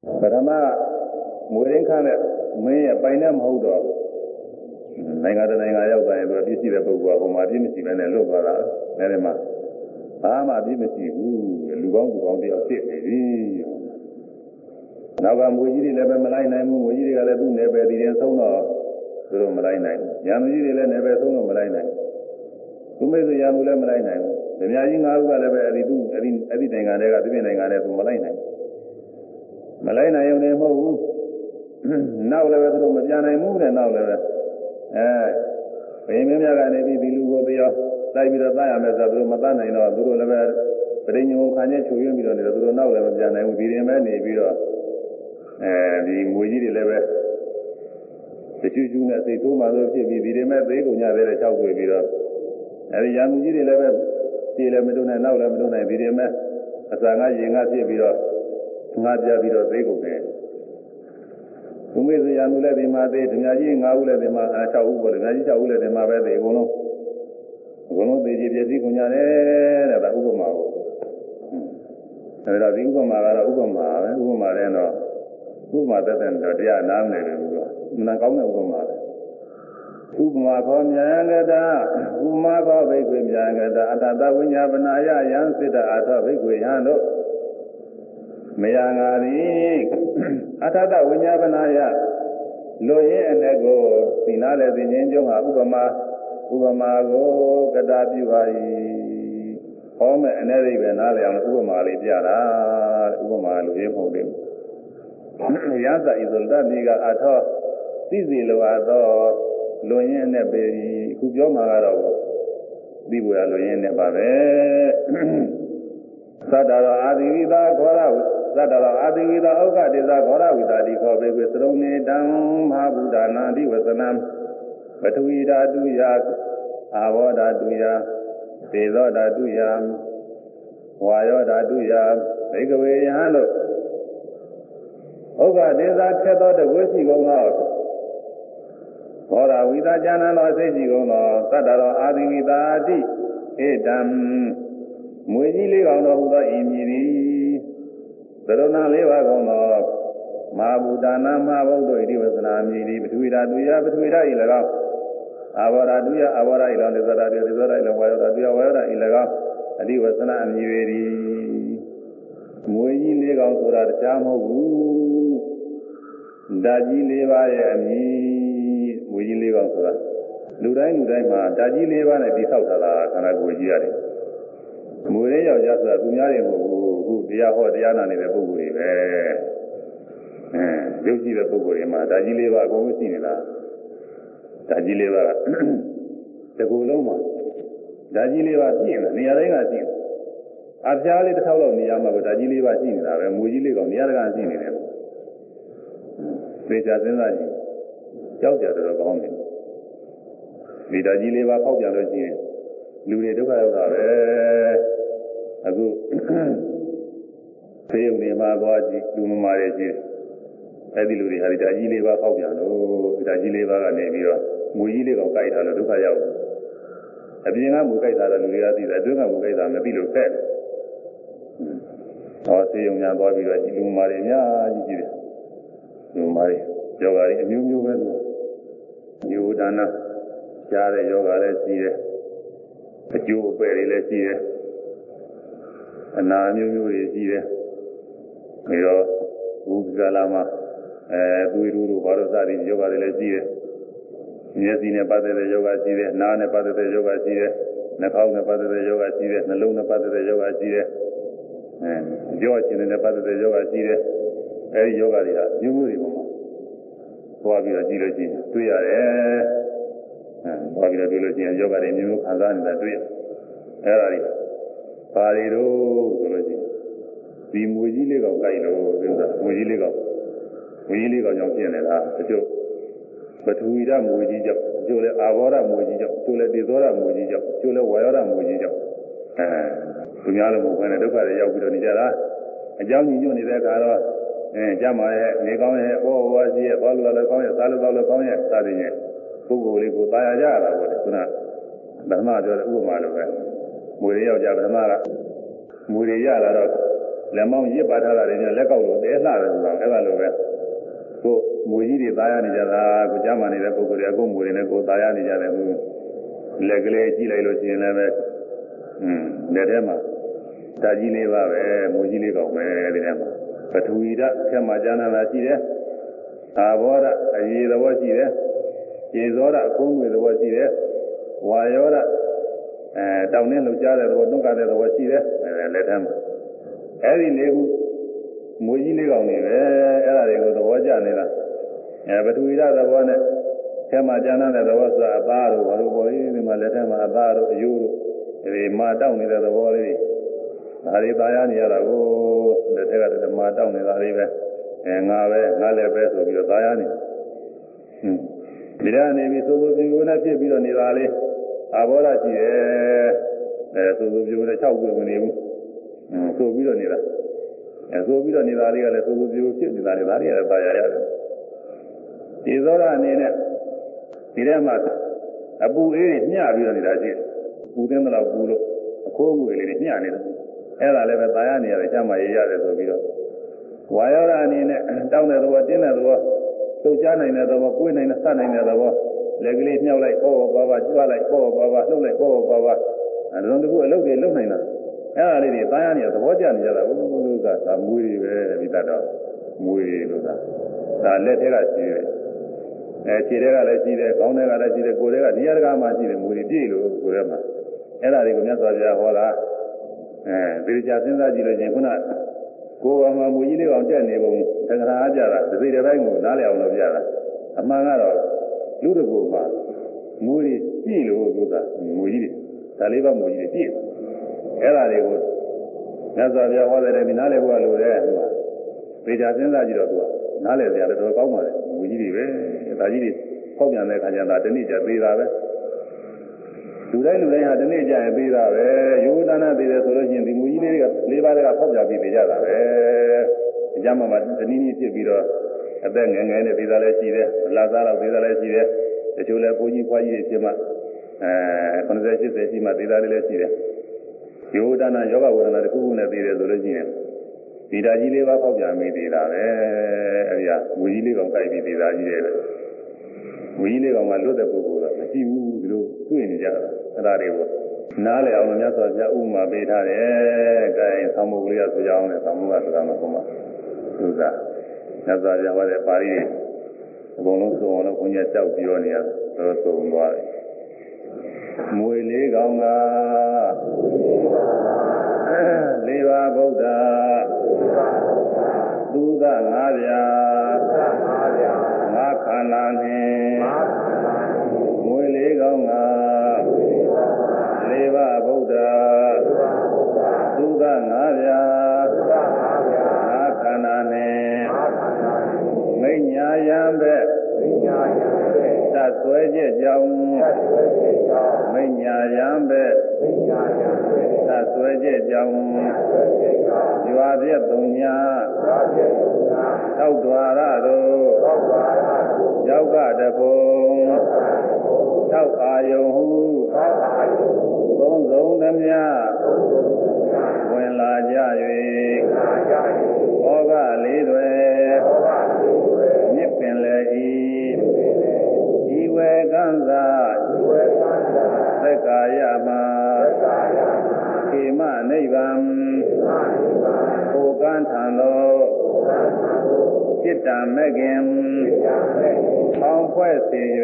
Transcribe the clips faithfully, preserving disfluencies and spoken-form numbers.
Parama Murinka may a pine hold of Nangadananga Yelda and Bisi the Boga, whom I didn't see when I look at Nerema. Ama didn't see who Lugon on the city. Now I'm with you, eleven Malina, with you, I do never didn't so no. Guru Malina. Yamuji never so no Malina. Who made the Yamula Malina? The Yajing Alva do everything I never did to Malina. Malina, you know, now level to Majana moved and now level. Eh, maybe I may be Lugo, like with a diameter of Madana, you know, Duro level, but then you can't show you on the Duro now level, Jana will be the man, maybe and the Mujiri level. The two juniors, they told my lord, be the man, they go near the child will be up. And the young Mujiri level, see Lemeduna, now Lemeduna, be the man, as I am be up. Not Javido Bego. Who is the Yanula de Made, Naji, Naula de Mataú, Naja Ula de Mave de Gono. Gono de Jigunyane, and Ugomao. And I think Ugomara, Ugoma, Ugomareno, Ugma than the Diana, Nakama Ugomara. Ugma from Yangada, Umaba Begum Yangada, and that when you have an aya, Yansida, I thought Beguyano. Mayangari Atata Winyabanaya Loye and Ego Finale the Ninjo Ubama Ubamago Gadabi Home and Eri Benale on Ubamali Diara Ubamalu Yehobim Yasa Isolda Niga Ato Sizilo Ado Loye and Eberi Kubjomaro Bibu Loye Nebabe Sadara Adivida Gora Sadara Adivida Oka Disa Gora with Adiko with Rone Dam Mabuda Nandi Wasanam Batuida Duya Avoda Duya Tezoda Duya Wayoda Duya Take away Hano Oka Disa Keto the Wusi go out Gora with a Jana Saji go no Sadara Adivida Adi Edam Mujili on the Imiri, the Rona Leva Gono, Mabudana Mabo, it was an Amiri, between Aduya, between Ilaga, Avara Duya, Avara Ilan, the Zara, the Zara, the Wada, Wada, Ilaga, and he was an Amiri. Mujili on Sura Chamu, Daji Leva, and he, Mujili on Sura. Lurai Nudama, Daji Leva, and the South Kanaguji. Murray of just a Dunyari who dear or Diana in the Buguri. You see the Bugurima, Dajileva go with Sinila. Dajileva, the Guloma. Dajileva Sin, Niarenga Sin. Abjali the Tau of Niama with Dajileva Sinila, and Mujili on the other Sin in him. Which has been like Jauja to the Bombing. With Dajileva Popia Sin. Lure to have a good say only my body to marriage. Ediluri had Dajileva Hobiano, Dajileva Nevia, Mujile of Kaita to Kayao. A being a Mukaita, I do not Mukaita, maybe look at. Or say young Bobby, you marry me, you marry Yoga, you knew you done a Jare Yoga, let's see. A Jew very less here, and now you is here. You know, Ugalama, Duiru, Barosari, Yoga, let's here. Yes, in a part of the Yoga, here, Nana part of the Yoga, here, Nakau, part of the Yoga, here, Naluna part of the Yoga, here, and George in the part of the Yoga, here, every Yoga, you will remember. So I'll be a Gilogin, two years. Popularity and yoga in New Kazan that way. Erari. Parido, the Mujiligo Kailo, the Mujiligo. Mujiligo Yonkiana, the joke. But who is a Mujija, Jule Avora Mujija, Jule Dizora Mujija, Jule Wayora Mujija. Punyalo, when I look at the Yakudanijara, a young union is a car, and Jama, Megame, or was he a bottle of the coin, salad of the coin, studying it. Google go by a yard, what is not the mother of Umalo. Muria Jabamara Muria, လက်မောင်းရစ်ပါထားတာတွေနဲ့လက်ကောက်လို့တဲလှတယ်ဆိုတာအဲ့ဒါလိုပဲကိုမူကြီးတွေသားရနေကြတာကိုကြားမှနေတဲ့ပုဂ္ဂိုလ်တွေကကိုမူတွေနဲ့ကိုသားရနေကြတယ်သူလက်ကလေးကြည့်လိုက်လို့ရှိရင်လည်းပဲอืมလက်ထဲမှာဓာကြီးလေးပါပဲမူကြီးလေးကောင်းပဲဒီထဲမှာပထဝီဓာတ်ဆက်မှာကျမ်းနာရှိတယ်အာဘောဓာတ်အရေးသဘောရှိတယ်ကျေဇောဓာတ်အကုန်းငွေသဘောရှိတယ်ဝါယောဓာတ်အဲတောင်းနှင်းလှုပ်ရှားတဲ့သဘောတွန်းကားတဲ့သဘောရှိတယ်အဲလက်ထဲမှာအဲဒီလေးခုမူကြီးလေးကောင်းနေပဲအဲ့ဒါတွေကိုသဘောကျနေတာအဲပထဝီဓာတ်သဘောနဲ့ဆက်မှာကျမ်းနာတဲ့သဘောဆိုတာအသားတို့ဘာလို့ပေါ်ရင်းဒီမှာလက်ထဲမှာအသားတို့အယိုးတို့ဒီမာတောင်းနေတဲ့သဘောလေးဒါတွေပါရနေရတာကိုလက်ထက်ကတည်းကမာတောင်းနေတာလေးပဲအဲငါပဲငါလည်းပဲဆိုပြီးတော့ပါရနေဟွန်းဒီကနေပြီးသို့သို့ပြိုနဲ့ဖြစ်ပြီးတော့နေတာလေးအာဘောဓရှိတယ်အဲသို့သို့ပြိုနဲ့၆ခုမနေဘူးဆိုပြီးတော့နေတာအဲဆိုပြီးတော့နေတာလေးကလည်းသို့သို့ပြိုဖြစ်နေတာလေးဒါတွေကလည်းပါရရတယ်ဒီသောတာအနေနဲ့ဒီထဲမှာအပူအေးတွေမျှပြီးတော့နေတာရှိတယ်ပူသိမ်းတော့ပူလို့အခိုးအငွေလေးတွေမျှနေတယ်အဲ့ဒါလည်းပဲตายရနေရတယ်ကျမ်းမာရေးရတယ်ဆိုပြီးတော့ဝါယောဓာအနေနဲ့တောင်းတဲ့သဘောတင်းတဲ့သဘောလှုပ်ရှားနိုင်တဲ့သဘောကိုယ်နိုင်တဲ့စနိုင်တဲ့သဘောလက်ကလေးမြှောက်လိုက်ပေါ့ပေါ့ပါပါကျွတ်လိုက်ပေါ့ပေါ့ပါပါလှုပ်လိုက်ပေါ့ပေါ့ပါပါအဲဒါတကူအလုပ်တွေလုပ်နိုင်တာအဲ့ဒါလေးတွေตายရနေသဘောကျနေကြတာဘုလို့လို့ကသာမွေးတွေပဲဒီတတ်တော့မွေးတွေလို့သာဒါလက်ထဲကရှိတယ်အဲခြေထဲကလည်းရှိတယ်ခေါင်းထဲကလည်းရှိတယ်ကိုယ်ထဲကနေရာတကာမှရှိတယ်မွေးတွေပြည့်လို့ကိုယ်ထဲမှာအဲ့ဒါတွေကိုမြတ်စွာဘုရားဟောတာအဲဒီကြာစဉ်းစားကြည့်လို့ချင်းခုနကိုယ်ကမှမူကြီးလေးအောင်တက်နေပုံတက္ကရာအားကြတာဒီစိတ်တစ်ပိုင်းကိုနားလည်အောင်လုပ်ပြတာအမှန်ကတော့လူတကူမှာမူကြီးပြည့်လို့ဆိုတာမူကြီးတွေဒါလေးပါမူကြီးတွေပြည့်အဲ့ဒါတွေကိုမြတ်စွာဘုရားဟောတဲ့ဒီနားလည်ဖို့လိုတယ်ဟိုမှာဒီကြာစဉ်းစားကြည့်တော့သူကနားလည်စရာတော်တော်ကောင်းပါတယ်မူကြီးတွေပဲဒါကြီးတွေဖောက်ပြန်တဲ့ခါကျတော့တနည်းကြသေးတာပဲလူတိုင်းလူတိုင်းဟာဒီနေ့ကျရင်သေးတာပဲယောဂနာသေးတယ်ဆိုလို့ရှိရင်ဒီမူကြီးလေးတွေကလေးပါးတွေကဖောက်ပြပြီးသေးကြတာပဲအကြမ်းမှာတနည်းနည်းဖြစ်ပြီးတော့အသက်ငယ်ငယ်နဲ့သေးတာလည်းရှိတယ်လာစားတော့သေးတာလည်းရှိတယ်တချို့လည်းဘိုးကြီးဖွားကြီးတွေဖြစ်မှအဲခုနှစ်ဆယ်ရှစ်ဆယ်ရှိမှသေးတာလည်းရှိတယ်ယောဂနာယောဂဝေဒနာတစ်ခုခုနဲ့သေးတယ်ဆိုလို့ရှိရင်ဒီဓာကြီးလေးပါဖောက်ပြပြီးသေးတာပဲအဲဒီကမူကြီးလေးကောင်ကြိုက်ပြီးသေးတာကြီးတယ်မူကြီးလေးကောင်ကလွတ်တဲ့ပုဂ္ဂိုလ်ကမရှိဘူးဒီလိုတွေ့နေကြတာအဲ့ဒါတွေကိုနားလည်အောင်လို့မြတ်စွာဘုရားဥပမာပေးထားတယ်။အဲဒါဆောင်းမုတ်ကလေးကဆိုကြအောင်လေဆောင်းမုတ်ကဆိုတာမှပုံမှန်သူကမြတ်စွာဘုရားဟောတဲ့ပါဠိတွေအကုန်လုံးစုံအောင်လို့ဘုန်းကြီးတောက်ပြောနေရတော့သုံးသွားတယ်။မွေလေးကောင်ကလေးပါးဗုဒ္ဓသုဒငါးပြာငါးခန္ဓာနှင့်မွေလေးကောင်ကလေးပါးဗုဒ္ဓသုဒငါးပြာငါးခန္ဓာနှင့်မိညာယံဘက်သတ်ဆွဲချက်ကြောင့်မိညာယံဘက်သတ်ဆွဲချက်ကြောင့်ရွာပြည့်သုံးညာသောက်တော်ရတို့ယောက်ကတဖုံသောက်အာယုံဟုသုံးဆုံးသမျှဝင်လာကြ၍ဩဃလေးတွေမြစ်ပင်လေဤဤဝေကံသာသက္ကာယမခေမနိဗ္ဗာန်ကိုကံထံသောจิตတံမကင်ပေါင်းဖွဲ့စေ၍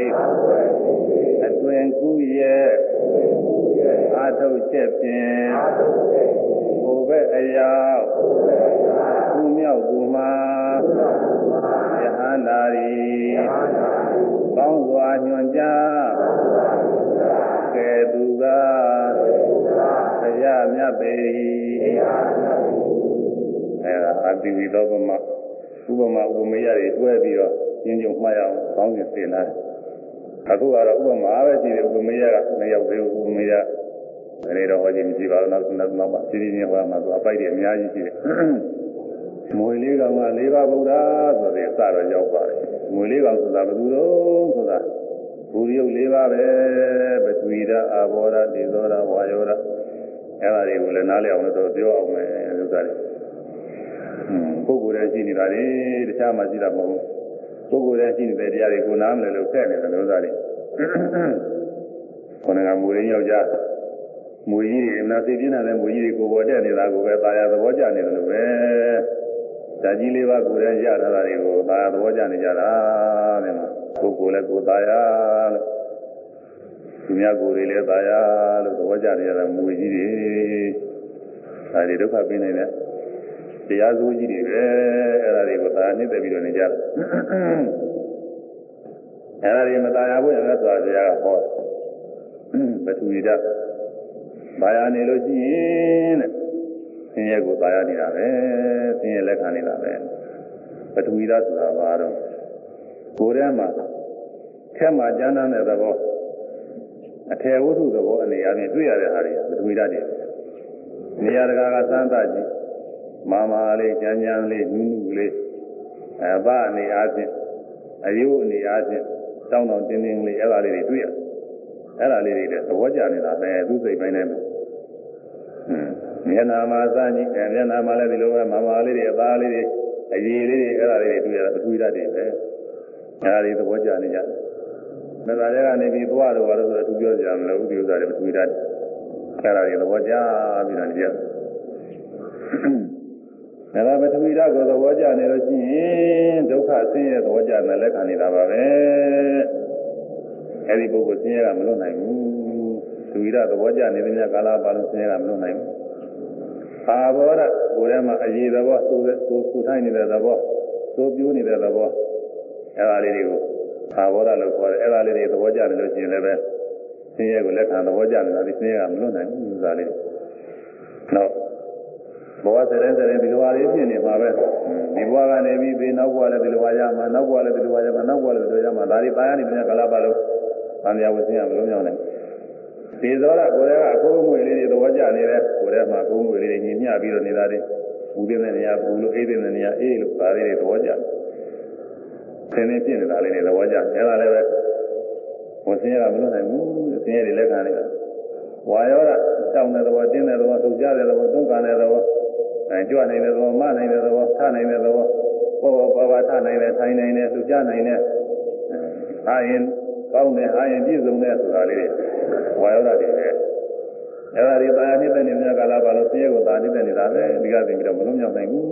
အတွင်ကူးရဲ့အာထုတ်ချက်ဖြင့်ဘုဘက်အယောက်သူမြောက်သူမှာယဟန္တာရီကောင်းစွာညွှန်ကြားကဲသူကတရားမြတ်ပေအဲဒါအတိဝိသောပမဥပမာဥပမေယတွေတွဲပြီးတော့ကျင်းကျုံမှားရအောင်ကောင်းစဉ်သင်လာတယ်အခုကတော့ဥပမာပဲရှိတယ်ဥပမေယကမရောက်သေးဘူးဥပမေယအနေတော့ဟောခြင်းမရှိပါဘူးနောက်ဆုံးနောက်ပါစီစီချင်းဟောမှာသူအပိုက်တွေအများကြီးရှိတယ်မွေလေးကောင်ကလေးပါးဗုဒ္ဓဆိုတဲ့အစတော့ရောက်ပါတယ်မွေလေးကောင်ဆိုတာဘယ်သူတော့ဆိုတာဘူရိယုတ်လေးပါးပဲပထဝီဓာတ်အာဘောဓာတ်ဒေဇောဓာတ်ဝါယောဓာတ်အဲ့ဒါတွေကိုလည်းနားလည်အောင်လို့ပြောအောင်မယ်ဥစ္စာတွေပုဂ္ဂိုလ်ရဲ့ရှိနေတာလေတခြားမှရှိတာမဟုတ်ဘူးပုဂ္ဂိုလ်ရဲ့ရှိနေတဲ့တရားတွေကိုနားမလည်လို့ဖက်နေတယ်လို့သားလေးခொနကမူရင်းယောက်ျားမူကြီးတွေနာသိပြင်းတဲ့မူကြီးတွေကိုပေါ်တက်နေတာကိုပဲตายရသဘောကျနေတယ်လို့ပဲဓာကြီးလေးပါးကိုယ်ရဲ့ရထားတာတွေကိုตายရသဘောကျနေကြတာတဲ့မှာပုဂ္ဂိုလ်လည်းကိုယ်ตายရလို့သူများကိုယ်တွေလည်းตายရလို့သဘောကျနေကြတာမူကြီးတွေဒါတွေဒုက္ခပြင်းနေတဲ့တရားစိုးကြီးတွေပဲအဲ့ဒါတွေကိုตายနှိမ့်သက်ပြီးတော့နေကြတယ်အဲ့ဒါတွေမตายရဘူးရသော်ဘုရားကဟောပထဝီဓာတ်ဘာယာနေလို့ရှိရင်တဲ့ဆင်းရဲကိုตายရနေတာပဲဆင်းရဲလက်ခံနေတာပဲပထဝီဓာတ်ဆိုတာဘာတော့ကိုယ်ထဲမှာခက်မှကျမ်းမ်းတဲ့သဘောအထေဝတ္ထုသဘောအနေအချင်းတွေ့ရတဲ့ဟာတွေပထဝီဓာတ်တွေနေရာတကာကစမ်းသပ်ကြည့်မာမာလေးကြမ်းကြမ်းလေးနူးနူးလေးအဘအနေအချင်းအယုအနေအချင်းတောင်းတောင်းတင်းတင်းလေးအဲ့ဒါလေးတွေတွေ့ရအဲ့ဒါလေးတွေသဘောကျနေတာပဲသူစိတ်ပိုင်းနဲ့မျက်နာမှာစမ်းကြည့်မျက်နာမှာလည်းဒီလိုပဲမာမာလေးတွေအသားလေးတွေအရည်လေးတွေအဲ့ဒါလေးတွေတွေ့ရပထဝီဓာတ်တွေပဲအဲ့ဒါတွေသဘောကျနေကြတယ်မသာတဲ့ကနေပြီးသွားတော့ဘာလို့ဆိုတော့သူပြောကြမလို့ဒီဥစ္စာတွေပထဝီဓာတ်အဲ့ဒါတွေသဘောကျပြီးတော့နေကြတယ်ဒါကပထဝီဓာတ်ကိုသဘောကျနေလို့ရှိရင်ဒုက္ခဆင်းရဲသဘောကျတဲ့လက်ခံနေတာပါပဲအဲဒီပုဂ္ဂိုလ်ဆင်းရဲကမလွတ်နိုင်ဘူးပထဝီဓာတ်သဘောကျနေတဲ့များကာလပါလုံးဆင်းရဲကမလွတ်နိုင်ဘူးအာဘောဓကိုယ်ထဲမှာအရေးသဘောသိုးသိုးဆူထိုင်းနေတဲ့သဘောသိုးပြိုးနေတဲ့သဘောအဲဒါလေးတွေကိုအာဘောဓလို့ခေါ်တယ်အဲဒါလေးတွေသဘောကျနေလို့ရှိရင်လည်းပဲဆင်းရဲကိုလက်ခံသဘောကျနေတာဒီဆင်းရဲကမလွတ်နိုင်ဘူးဆိုတာလေးနောက်ဘဝစတဲ့စတဲ့ဒီလိုပါလေးဖြစ်နေမှာပဲဒီဘဝကနေပြီးဒီနောက်ဘဝလည်းဒီလိုပါရမှာနောက်ဘဝလည်းဒီလိုပါရမှာနောက်ဘဝလည်းဒီလိုရမှာဒါတွေပါရနေပြန်ကာလပါလို့ဗန္ဓရာဝဆင်းရမလို့မြောင်းနိုင်ဒီသောရကိုယ်ကအခိုးငွေလေးတွေသဘောကျနေတယ်ကိုယ်ထဲမှာအခိုးငွေလေးတွေညင်မျှပြီးတော့နေတာတွေပူတဲ့နေရာပူလို့အေးတဲ့နေရာအေးလို့ဒါလေးတွေသဘောကျဆင်းနေပြနေတာလေးတွေသဘောကျအဲ့ဒါလည်းပဲဝဆင်းရမလို့နိုင်ဘူးဆင်းရဲတွေလက်ခံနေတာဝါယောဓတောင်းတဲ့သဘောတင်းတဲ့သဘောသုကြတဲ့သဘောသုံးကန်တဲ့သဘောအဲကြွနိုင်တဲ့သဘောမနိုင်တဲ့သဘောထနိုင်တဲ့သဘောပေါ်ပေါ်ပါပါထနိုင်တဲ့ထိုင်နိုင်တဲ့သုကြနိုင်တဲ့အာရင်ကောင်းတဲ့အာရင်ပြည့်စုံတဲ့ဆိုတာလေးတွေဝါယောဓတွေပဲအဲဒါတွေတာယာနှိမ့်တဲ့နေကာလပါလို့ဆင်းရဲကိုတာနှိမ့်တဲ့နေတာပဲဒီကသိပြီးတော့မလုံးမြောက်နိုင်ဘူး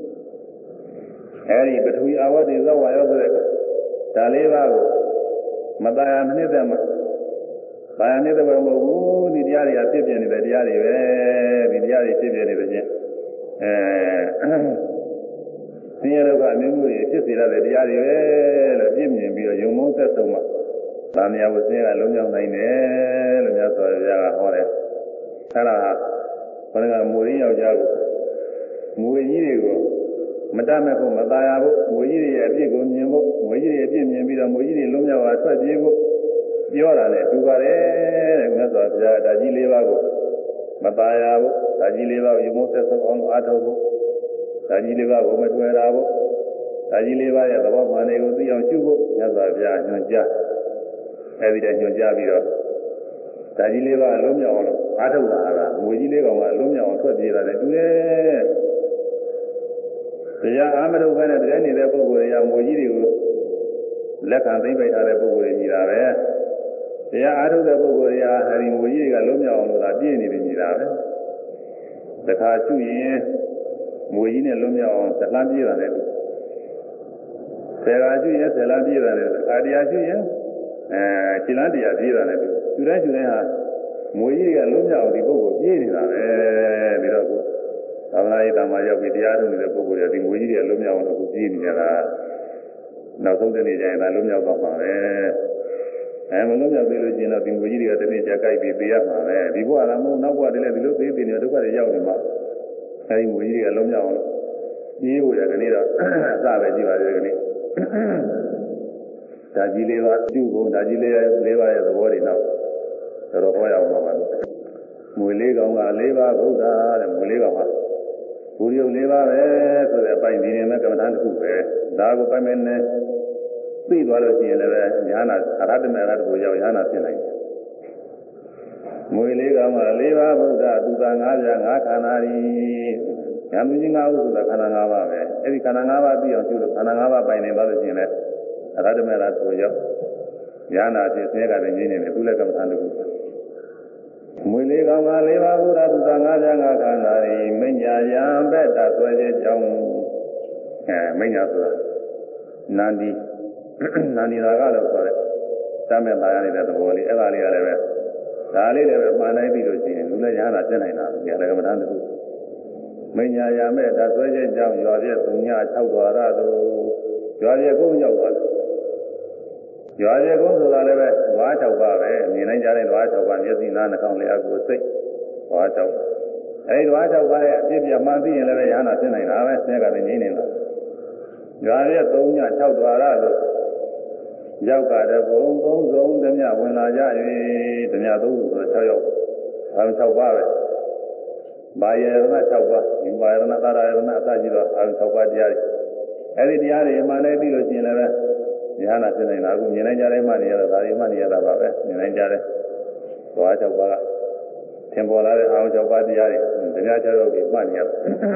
အဲဒီပထဝီအာဝတ္တိဇဝါယောဆိုတဲ့ဒါလေးပါးကိုမတာယာမနှိမ့်တဲ့မှာဘာယာနေတဲ့ဘယ်မဟုတ်ဘူးဒီတရားတွေကဖြစ်ပြနေတဲ့တရားတွေပဲဒီတရားတွေဖြစ်ပြနေတဲ့ချင်းအဲဆင်းရဲဒုက္ခအမျိုးမျိုးတွေဖြစ်စေရတဲ့တရားတွေပဲလို့ပြည့်မြင်ပြီးတော့ယုံမုန်းသက်ဆုံးမှသာမယဝဆင်းရဲကလုံးရောက်နိုင်တယ်လို့များဆိုရကြတာဟောတယ်အဲဒါဘယ်ကမူရင်းယောက်ျားကိုမူရင်းကြီးတွေကိုမတတ်မဲ့ဖို့မตายရဖို့မူကြီးတွေရဲ့အပြစ်ကိုမြင်ဖို့မူကြီးတွေအပြစ်မြင်ပြီးတော့မူကြီးတွေလုံးရောက်အောင်ထွက်ပြေးဖို့ပြောတာနဲ့တူပါတယ်တဲ့မြတ်စွာဘုရားဓာကြီးလေးပါးကိုမตายရဘူးဓာကြီးလေးပါးကိုယုံမိုးသက်ဆုံးအောင်အားထုတ်ဖို့ဓာကြီးလေးပါးကိုမတွေ့တာဖို့ဓာကြီးလေးပါးရဲ့သဘောမှန်တွေကိုသိအောင်ရှုဖို့မြတ်စွာဘုရားညွှန်ကြားအဲဒီတည်းညွှန်ကြားပြီးတော့ဓာကြီးလေးပါးလုံးမြောက်အောင်အားထုတ်တာကငွေကြီးလေးကောင်ကလုံးမြောက်အောင်ထွက်ပြေးတာနဲ့တူတယ်တရားအာမထုတ်ပဲနဲ့တကယ်နေတဲ့ပုဂ္ဂိုလ်တွေကငွေကြီးတွေကိုလက်ခံသိမ့်ပိုက်ထားတဲ့ပုဂ္ဂိုလ်တွေကြီးတာပဲတရားအားထုတ်တဲ့ပုဂ္ဂိုလ်တွေကအဲဒီငွေကြီးတွေကလုံးမြောက်အောင်လို့သာပြည့်နေတယ်ကြီးတာပဲတခါရှုရင်ငွေကြီးနဲ့လုံးမြောက်အောင်သလန်းပြေးတာနဲ့ဆယ်ခါရှုရင်ဆယ်လန်းပြေးတာနဲ့အခါတရားရှုရင်အဲခြေလန်းတရားပြေးတာနဲ့ရှုတိုင်းရှုတိုင်းဟာငွေကြီးတွေကလုံးမြောက်အောင်ဒီပုဂ္ဂိုလ်ပြေးနေတာပဲပြီးတော့ကိုသာသနာ့ရေးတာမှာရောက်ပြီးတရားထုတ်နေတဲ့ပုဂ္ဂိုလ်တွေဒီငွေကြီးတွေလုံးမြောက်အောင်လို့ပြေးနေကြတာနောက်ဆုံးတနေ့ကျရင်ဒါလုံးမြောက်တော့မှာပဲအဲမလုံးမြောက်သေးလို့ကျင်တော့ဒီငွေကြီးတွေကတနေ့ကြာကြိုက်ပြီးပေးရမှာပဲဒီဘဝကမဟုတ်နောက်ဘဝတည်းလည်းဒီလိုသေးသေးနေဒုက္ခတွေရောက်နေမှာအဲဒီငွေကြီးတွေကလုံးမြောက်အောင်လို့ပြေးဖို့ရကနေ့တော့အစပဲကြည့်ပါသေးတယ်ကနေ့ဓာကြီးလေးပါကျုပ်ကုန်ဓာကြီးလေးလေးပါရဲ့သဘောတွေနောက်တော်တော်ဟောရအောင်ပါပါငွေလေးကောင်ကလေးပါဗုဒ္ဓတဲ့ငွေလေးကောင်ကဘူရုပ်လေးပါပဲဆိုတဲ့အပိုင်းဒီနေမဲ့ကမ္မဋ္ဌာန်းတစ်ခုပဲဒါကိုပိုင်မယ်နဲ့သိသွားလို့ရှိရင်လည်းညာနာအရဟတမေရတ္တကိုရောက်ညာနာဖြစ်နိုင်တယ်ငွေလေးကောင်ကလေးပါဗုဒ္ဓသူသာငါးပြားငါးခန္ဓာရီညာမကြီးငါးခုဆိုတာခန္ဓာ၅ပါးပဲအဲ့ဒီခန္ဓာ၅ပါးသိအောင်ကျူလို့ခန္ဓာ၅ပါးပိုင်နေသွားလို့ရှိရင်လည်းအရဟတမေလားကိုရောက်ဉာဏ်နာဖြစ်ဆင်းရဲကလည်းငြိမ့်နေတယ်သူလည်းကမ္မထာတခုမွေလေးကောင်ကလေးပါးဘုရားသူသာငါးပြားငါးခန္ဓာဤမိညာယံဘက်တာဆွဲခြင်းကြောင့်အဲမိညာဆိုတာနန္ဒီနန္ဒီရာကလို့ခေါ်တယ်တမ်းမဲ့တာရနေတဲ့သဘောလေးအဲ့ဒါလေးကလည်းပဲဒါလေးလည်းပဲမှန်နိုင်ပြီလို့ရှိရင်လူလည်းညာနာပြနိုင်တာဒီကမ္မထာတခုမိညာယံဘက်တာဆွဲခြင်းကြောင့်ရွာပြည့်သုံးည၆ဒွါရတို့ရွာပြည့်ကုန်းရောက်သွားတယ်ရွာပြည့်ကုန်းဆိုတာလည်းပဲဓဝါ၆ပါးပဲမြင်နိုင်ကြတဲ့ဓဝါ၆ပါးမျက်စိနားနှာခေါင်းလျှာကိုယ်စိတ်ဓဝါ၆ပါးအဲဒီဓဝါ၆ပါးရဲ့အဖြစ်ပြမှန်သိရင်လည်းပဲညာနာပြနိုင်တာပဲဆင်းရဲကလည်းငြိမ့်နေတာရွာပြည့်သုံးည၆ဒွါရတို့ရောက်ကြတဲ့ဘုံသုံးစုံဓမြဝင်လာကြ၍ဓမြသုံးစုဆို၆ရောက်အာရုံ၆ပါးပဲဘာယရဏ၆ပါးဒီဘာယရဏသာရယရဏအစရှိတော့အာရုံ၆ပါးတရားတွေအဲဒီတရားတွေမှန်နေပြီလို့ရှိရင်လည်းဉာဏ်နာဖြစ်နေတာအခုမြင်နိုင်ကြတဲ့မှနေရတာဒါတွေမှနေရတာပါပဲမြင်နိုင်ကြတဲ့သွား၆ပါးကသင်ပေါ်လာတဲ့အာရုံ၆ပါးတရားတွေဓမြ၆ရောက်ပြီးမှနေရ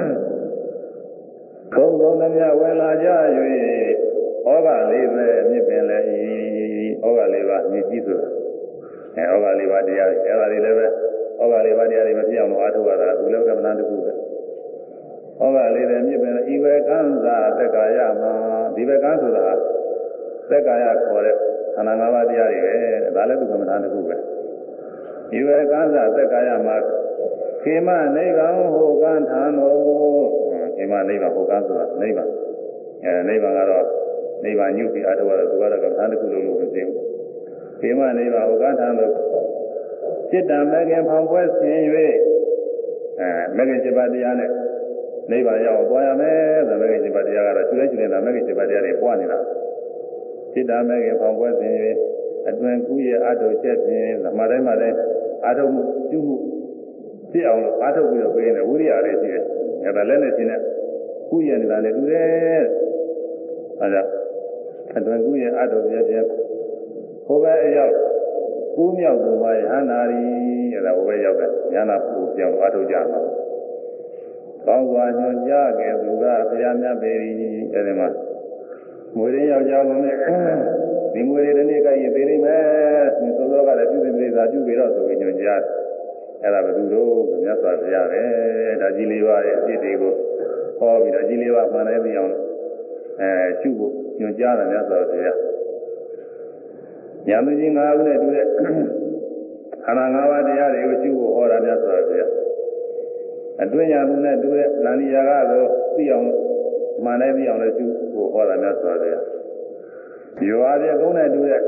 ဘုံဘုံဓမြဝင်လာကြ၍ဩဃလေးပဲမြစ်ပင်လည်းဤဩဃလေးပါမြစ်ကြီးဆိုတာအဲဩဃလေးပါတရားတွေအဲဒါတွေလည်းပဲဩဃလေးပါတရားတွေမဖြစ်အောင်လို့အားထုတ်ရတာသူလောကမနာတခုပဲဩဃလေးပဲမြစ်ပင်လည်းဤဝေကံသာသက်ကာယမှာဒီဘကံဆိုတာသက်ကာယခေါ်တဲ့ခန္ဓာ၅ပါးတရားတွေပဲဒါလည်းသူကမနာတခုပဲဤဝေကံသာသက်ကာယမှာခေမနိဗ္ဗာန်ဟောကံထံတော်ခေမနိဗ္ဗာန်ဟောကံဆိုတာနိဗ္ဗာန်အဲနိဗ္ဗာန်ကတော့နိဗ္ဗာန်ညုပြီးအထောက်ရတော့သူကတော့ကမ္ဘာတစ်ခုလုံးလို့မသိဘူး။ခေမနိဗ္ဗာန်ဟောကထံလို့จิตတံမဂ္ဂင်ဖောင်ပွဲဆင်၍အဲမဂ္ဂင်七ပါးတရားနဲ့နိဗ္ဗာန်ရောက်သွားရမယ်ဆိုမဂ္ဂင်七ပါးတရားကတော့ကျွဲကျွနေတာမဂ္ဂင်七ပါးတရားတွေပွားနေတာ။จิตတံမဂ္ဂင်ဖောင်ပွဲဆင်၍အတွင်ကူးရဲ့အထုချက်ဖြင့်ဓမ္မတိုင်းမှာလည်းအထုမှုပြုမှုဖြစ်အောင်လို့အထုပြီးတော့ပြေးနေဝိရိယလေးရှိတယ်။အဲဒါလည်းနဲ့ရှင်းတဲ့ကူးရဲ့နေတာလည်းတူတယ်။အဲဒါအတွင်ကူးရဲ့အထုပြည့်ပြည့်ဟိုဘက်အရောက်ကူးမြောက်သူပါယဟနာရီအဲဒါဟိုဘက်ရောက်တဲ့ဉာဏ်နာပူပြောင်းအထုကြမှာ။ကောင်းစွာညွှန်ကြားခဲ့သူကဘုရားမြတ်ပေ၏အဲဒီမှာမွေရင်းယောက်ျားလုံးနဲ့ဒီမွေရင်းတစ်နေ့ကရင်သေးနေမယ်သူသောသောကလည်းပြုသိသေးသာပြုပြီးတော့ဆိုပြီးညွှန်ကြားအဲ့ဒါဘယ်သူတို့မြတ်စွာဘုရားပဲဒါကြီးလေးပါရဲ့အဖြစ်တွေကိုဟောပြီးတော့ကြီးလေးပါမှန်တယ်သိအောင်အဲရှုဖို့ညွှန်ကြားတယ်မြတ်စွာဘုရားညာမကြီးငါးဦးနဲ့တူတဲ့ခန္ဓာ၅ပါးတရားတွေကိုရှုဖို့ဟောတာမြတ်စွာဘုရားအတွင်းညာသူနဲ့တူတဲ့နန္ဒီယာကတော့သိအောင်မှန်တယ်သိအောင်လည်းရှုဖို့ဟောတာမြတ်စွာဘုရားယောအားဖြင့်ကုန်းနဲ့တူတဲ့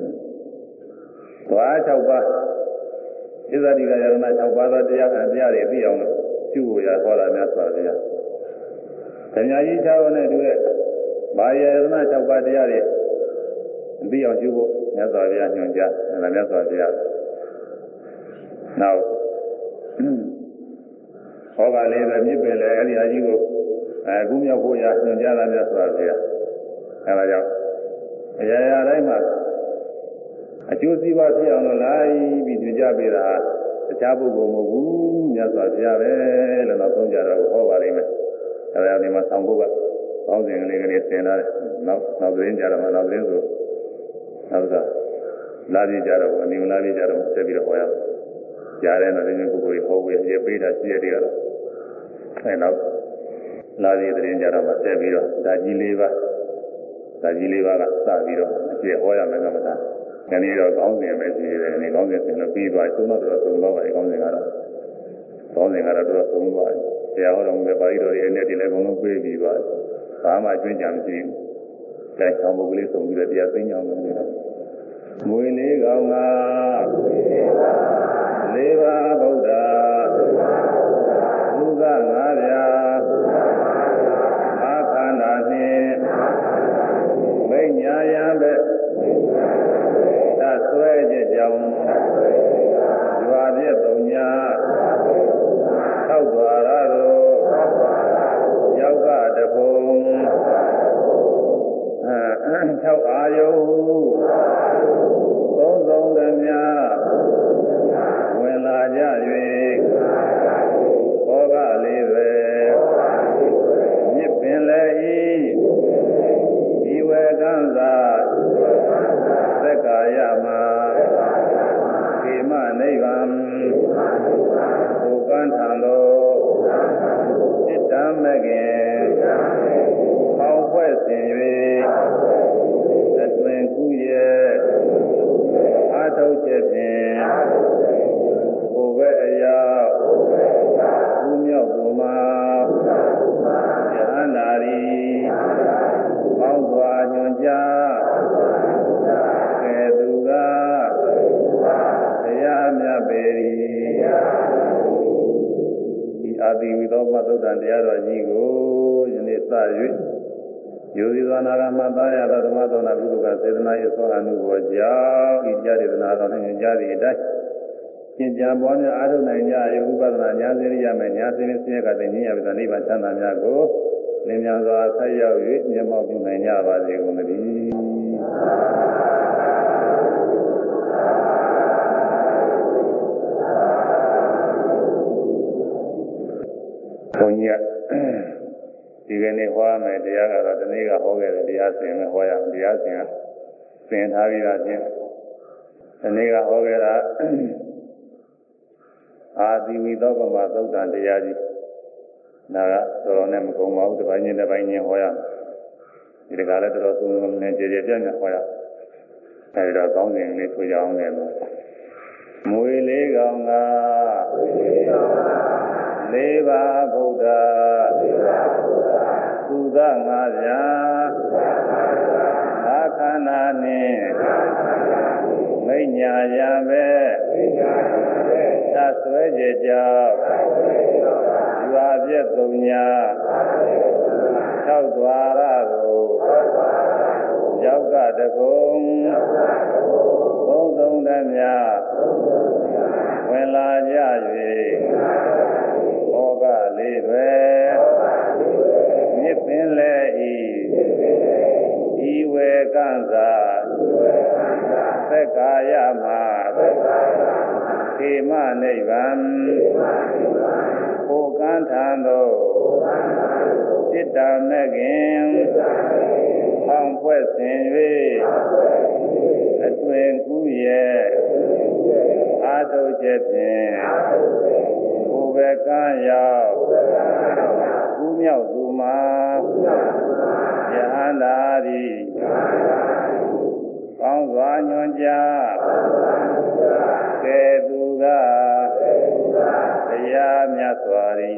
သွား၆ပါးဣဇာတိကယရဏ၆ပါးသောတရားတရားတွေသိအောင်လို့ရှုဖို့ရဟောတာမြတ်စွာဘုရားဓမ္မကြီး၆ပါးနဲ့တူတဲ့ဘာယရဏ၆ပါးတရားတွေသိအောင်ရှုဖို့မြတ်စွာဘုရားညွှန်ကြားအဲဒါမြတ်စွာဘုရားနောက်ဟောပါလေးပဲမြစ်ပင်လေအဲဒီအကြီးကိုအဲကူးမြောက်ဖို့ရညွှန်ကြားတာမြတ်စွာဘုရားအဲဒါကြောင့်အရာရာတိုင်းမှာအကျိုးစီးပွားဖြစ်အောင်လို့လိုက်ပြီးညွှန်ကြားပေးတာတခြားပုဂ္ဂိုလ်မဟုတ်ဘူးမြတ်စွာဘုရားပဲလို့တော့သုံးကြတော့ဟောပါလိမ့်မယ်အဲဒါဒီမှာဆောင်ဖို့ကကောင်းစဉ်ကလေးကလေးသင်လာတယ်နောက်နောက်သတင်းကြတော့မှနောက်သတင်းဆိုနောက်ကလာပြီးကြတော့အနိမလာပြီးကြတော့ဆက်ပြီးတော့ဟောရအောင်ကြားတဲ့နောက်သတင်းပုဂ္ဂိုလ်ဟောဝေရေပေးတာရှိရတဲ့ကတော့အဲနောက်လာပြီးသတင်းကြတော့မှဆက်ပြီးတော့ဓာကြီးလေးပါဓာကြီးလေးပါကစပြီးတော့အကျေဟောရမယ်ကမ္မသာဒီနေ့တော့ကောင်းစဉ်ပဲရှိတယ်ဒီကောင်းစဉ်သင်လို့ပြီးသွားသုံးတော့တော့သုံးတော့ပါဒီကောင်းစဉ်ကတော့ကောင်းစဉ်ကတော့တော့သုံးသွားတယ်တရားဟောတော်မူတဲ့ပါဠိတော်တွေအနဲ့တည်းလည်းအကုန်လုံးပြေးပြီးသွားတယ်ဘာမှကျွင်းကြံမရှိဘူးအဲဆောင်းပုဂ္ဂလိဆုံးပြီးတော့တရားသိညာလို့နေတာမွေလေးကောင်ကလေးပါးဗုဒ္ဓဘုရားငါးပြားအခန္ဓာနှင့်မိညာယံပဲသဆွဲခြင်းကြောင့်ရွာပြည့်သုံးညာထောက်သွားရသောယောက်ကတဖုံထောက်အာယုသုံးဆုံးသည်များဝင်လာကြ၍ထံသို့စိတ္တမကင်ပေါင်းဖွဲ့စဉ်၍အတွင်ကူးရဲ့အာထုတ်ချက်ဖြင့်ကိုယ်ပဲအရာဘူးမြောက်သူမှာယဟန္တာရီပေါင်းစွာညွန်ကြားကဲသူကတရားမြတ်ပေ၏ဒီအာတိဝိသောမသုတ္တန်တရားတော်ကြီးကိုယနေ့စ၍ယောဇီသောနာဂမသာယသောဓမ္မသောနာကုသကစေတနာ၏သောအနုဘောကြောင့်ဤတရားဒေသနာတော်၌ကြားသည့်အတိုင်းကျင့်ကြံပွားများအားထုတ်နိုင်ကြ၏ဥပဒနာဉာဏ်စေရမယ်ဉာဏ်စေဆင်းရဲကတည်းကဉာဏ်ရပြီနိဗ္ဗာန်ချမ်းသာများကိုလင်းမြန်စွာဆက်ရောက်၍မျက်မှောက်ပြုနိုင်ကြပါစေကုန်သတည်းဘုန်းကြီးဒီကနေ့ဟောမယ်တရားကတော့ဒီနေ့ကဟောခဲ့တဲ့တရားစဉ်နဲ့ဟောရအောင်တရားစဉ်ကသင်ထားပြီးသားချင်းဒီနေ့ကဟောခဲ့တာအာတိဝိသောပမသုတ်တန်တရားကြီးဒါကတော်တော်နဲ့မကုန်ပါဘူးတစ်ပိုင်းချင်းတစ်ပိုင်းချင်းဟောရဒီတကလည်းတော်တော်ဆုံးဆုံးနဲ့ကြည်ကြည်ပြန့်ပြန့်ဟောရအဲဒီတော့ကောင်းစဉ်လေးဆိုကြအောင်လည်းမွေလေးကောင်ကလေးပါးဗုဒ္ဓသုဒငါးပြာအခန္ဓာနှင့်မိညာရပဲသဆွဲကြကြောင့်ရွာပြည့်သုံးညာ၆ဒွါရကိုရောက်ကတကုံသုံးသုံးတည်းများဝင်လာကြ၍ဩကလေးပဲမြစ်ပင်လေဤဤဝေကံသာသက်ကာယမှာခေမနိဗ္ဗာန်ကိုကံထံသို့စိတ္တမကင်ဖောင်းဖွဲ့စဉ်၍အတွင်ကူးရဲ့အာထုတ်ချက်ဖြင့်ကိုယ်ပဲကံရောက်ကူးမြောက်သူမှာယဟန္တာရီကောင်းစွာညွန်ကြားကဲသူကတရားမြတ်စွာရီ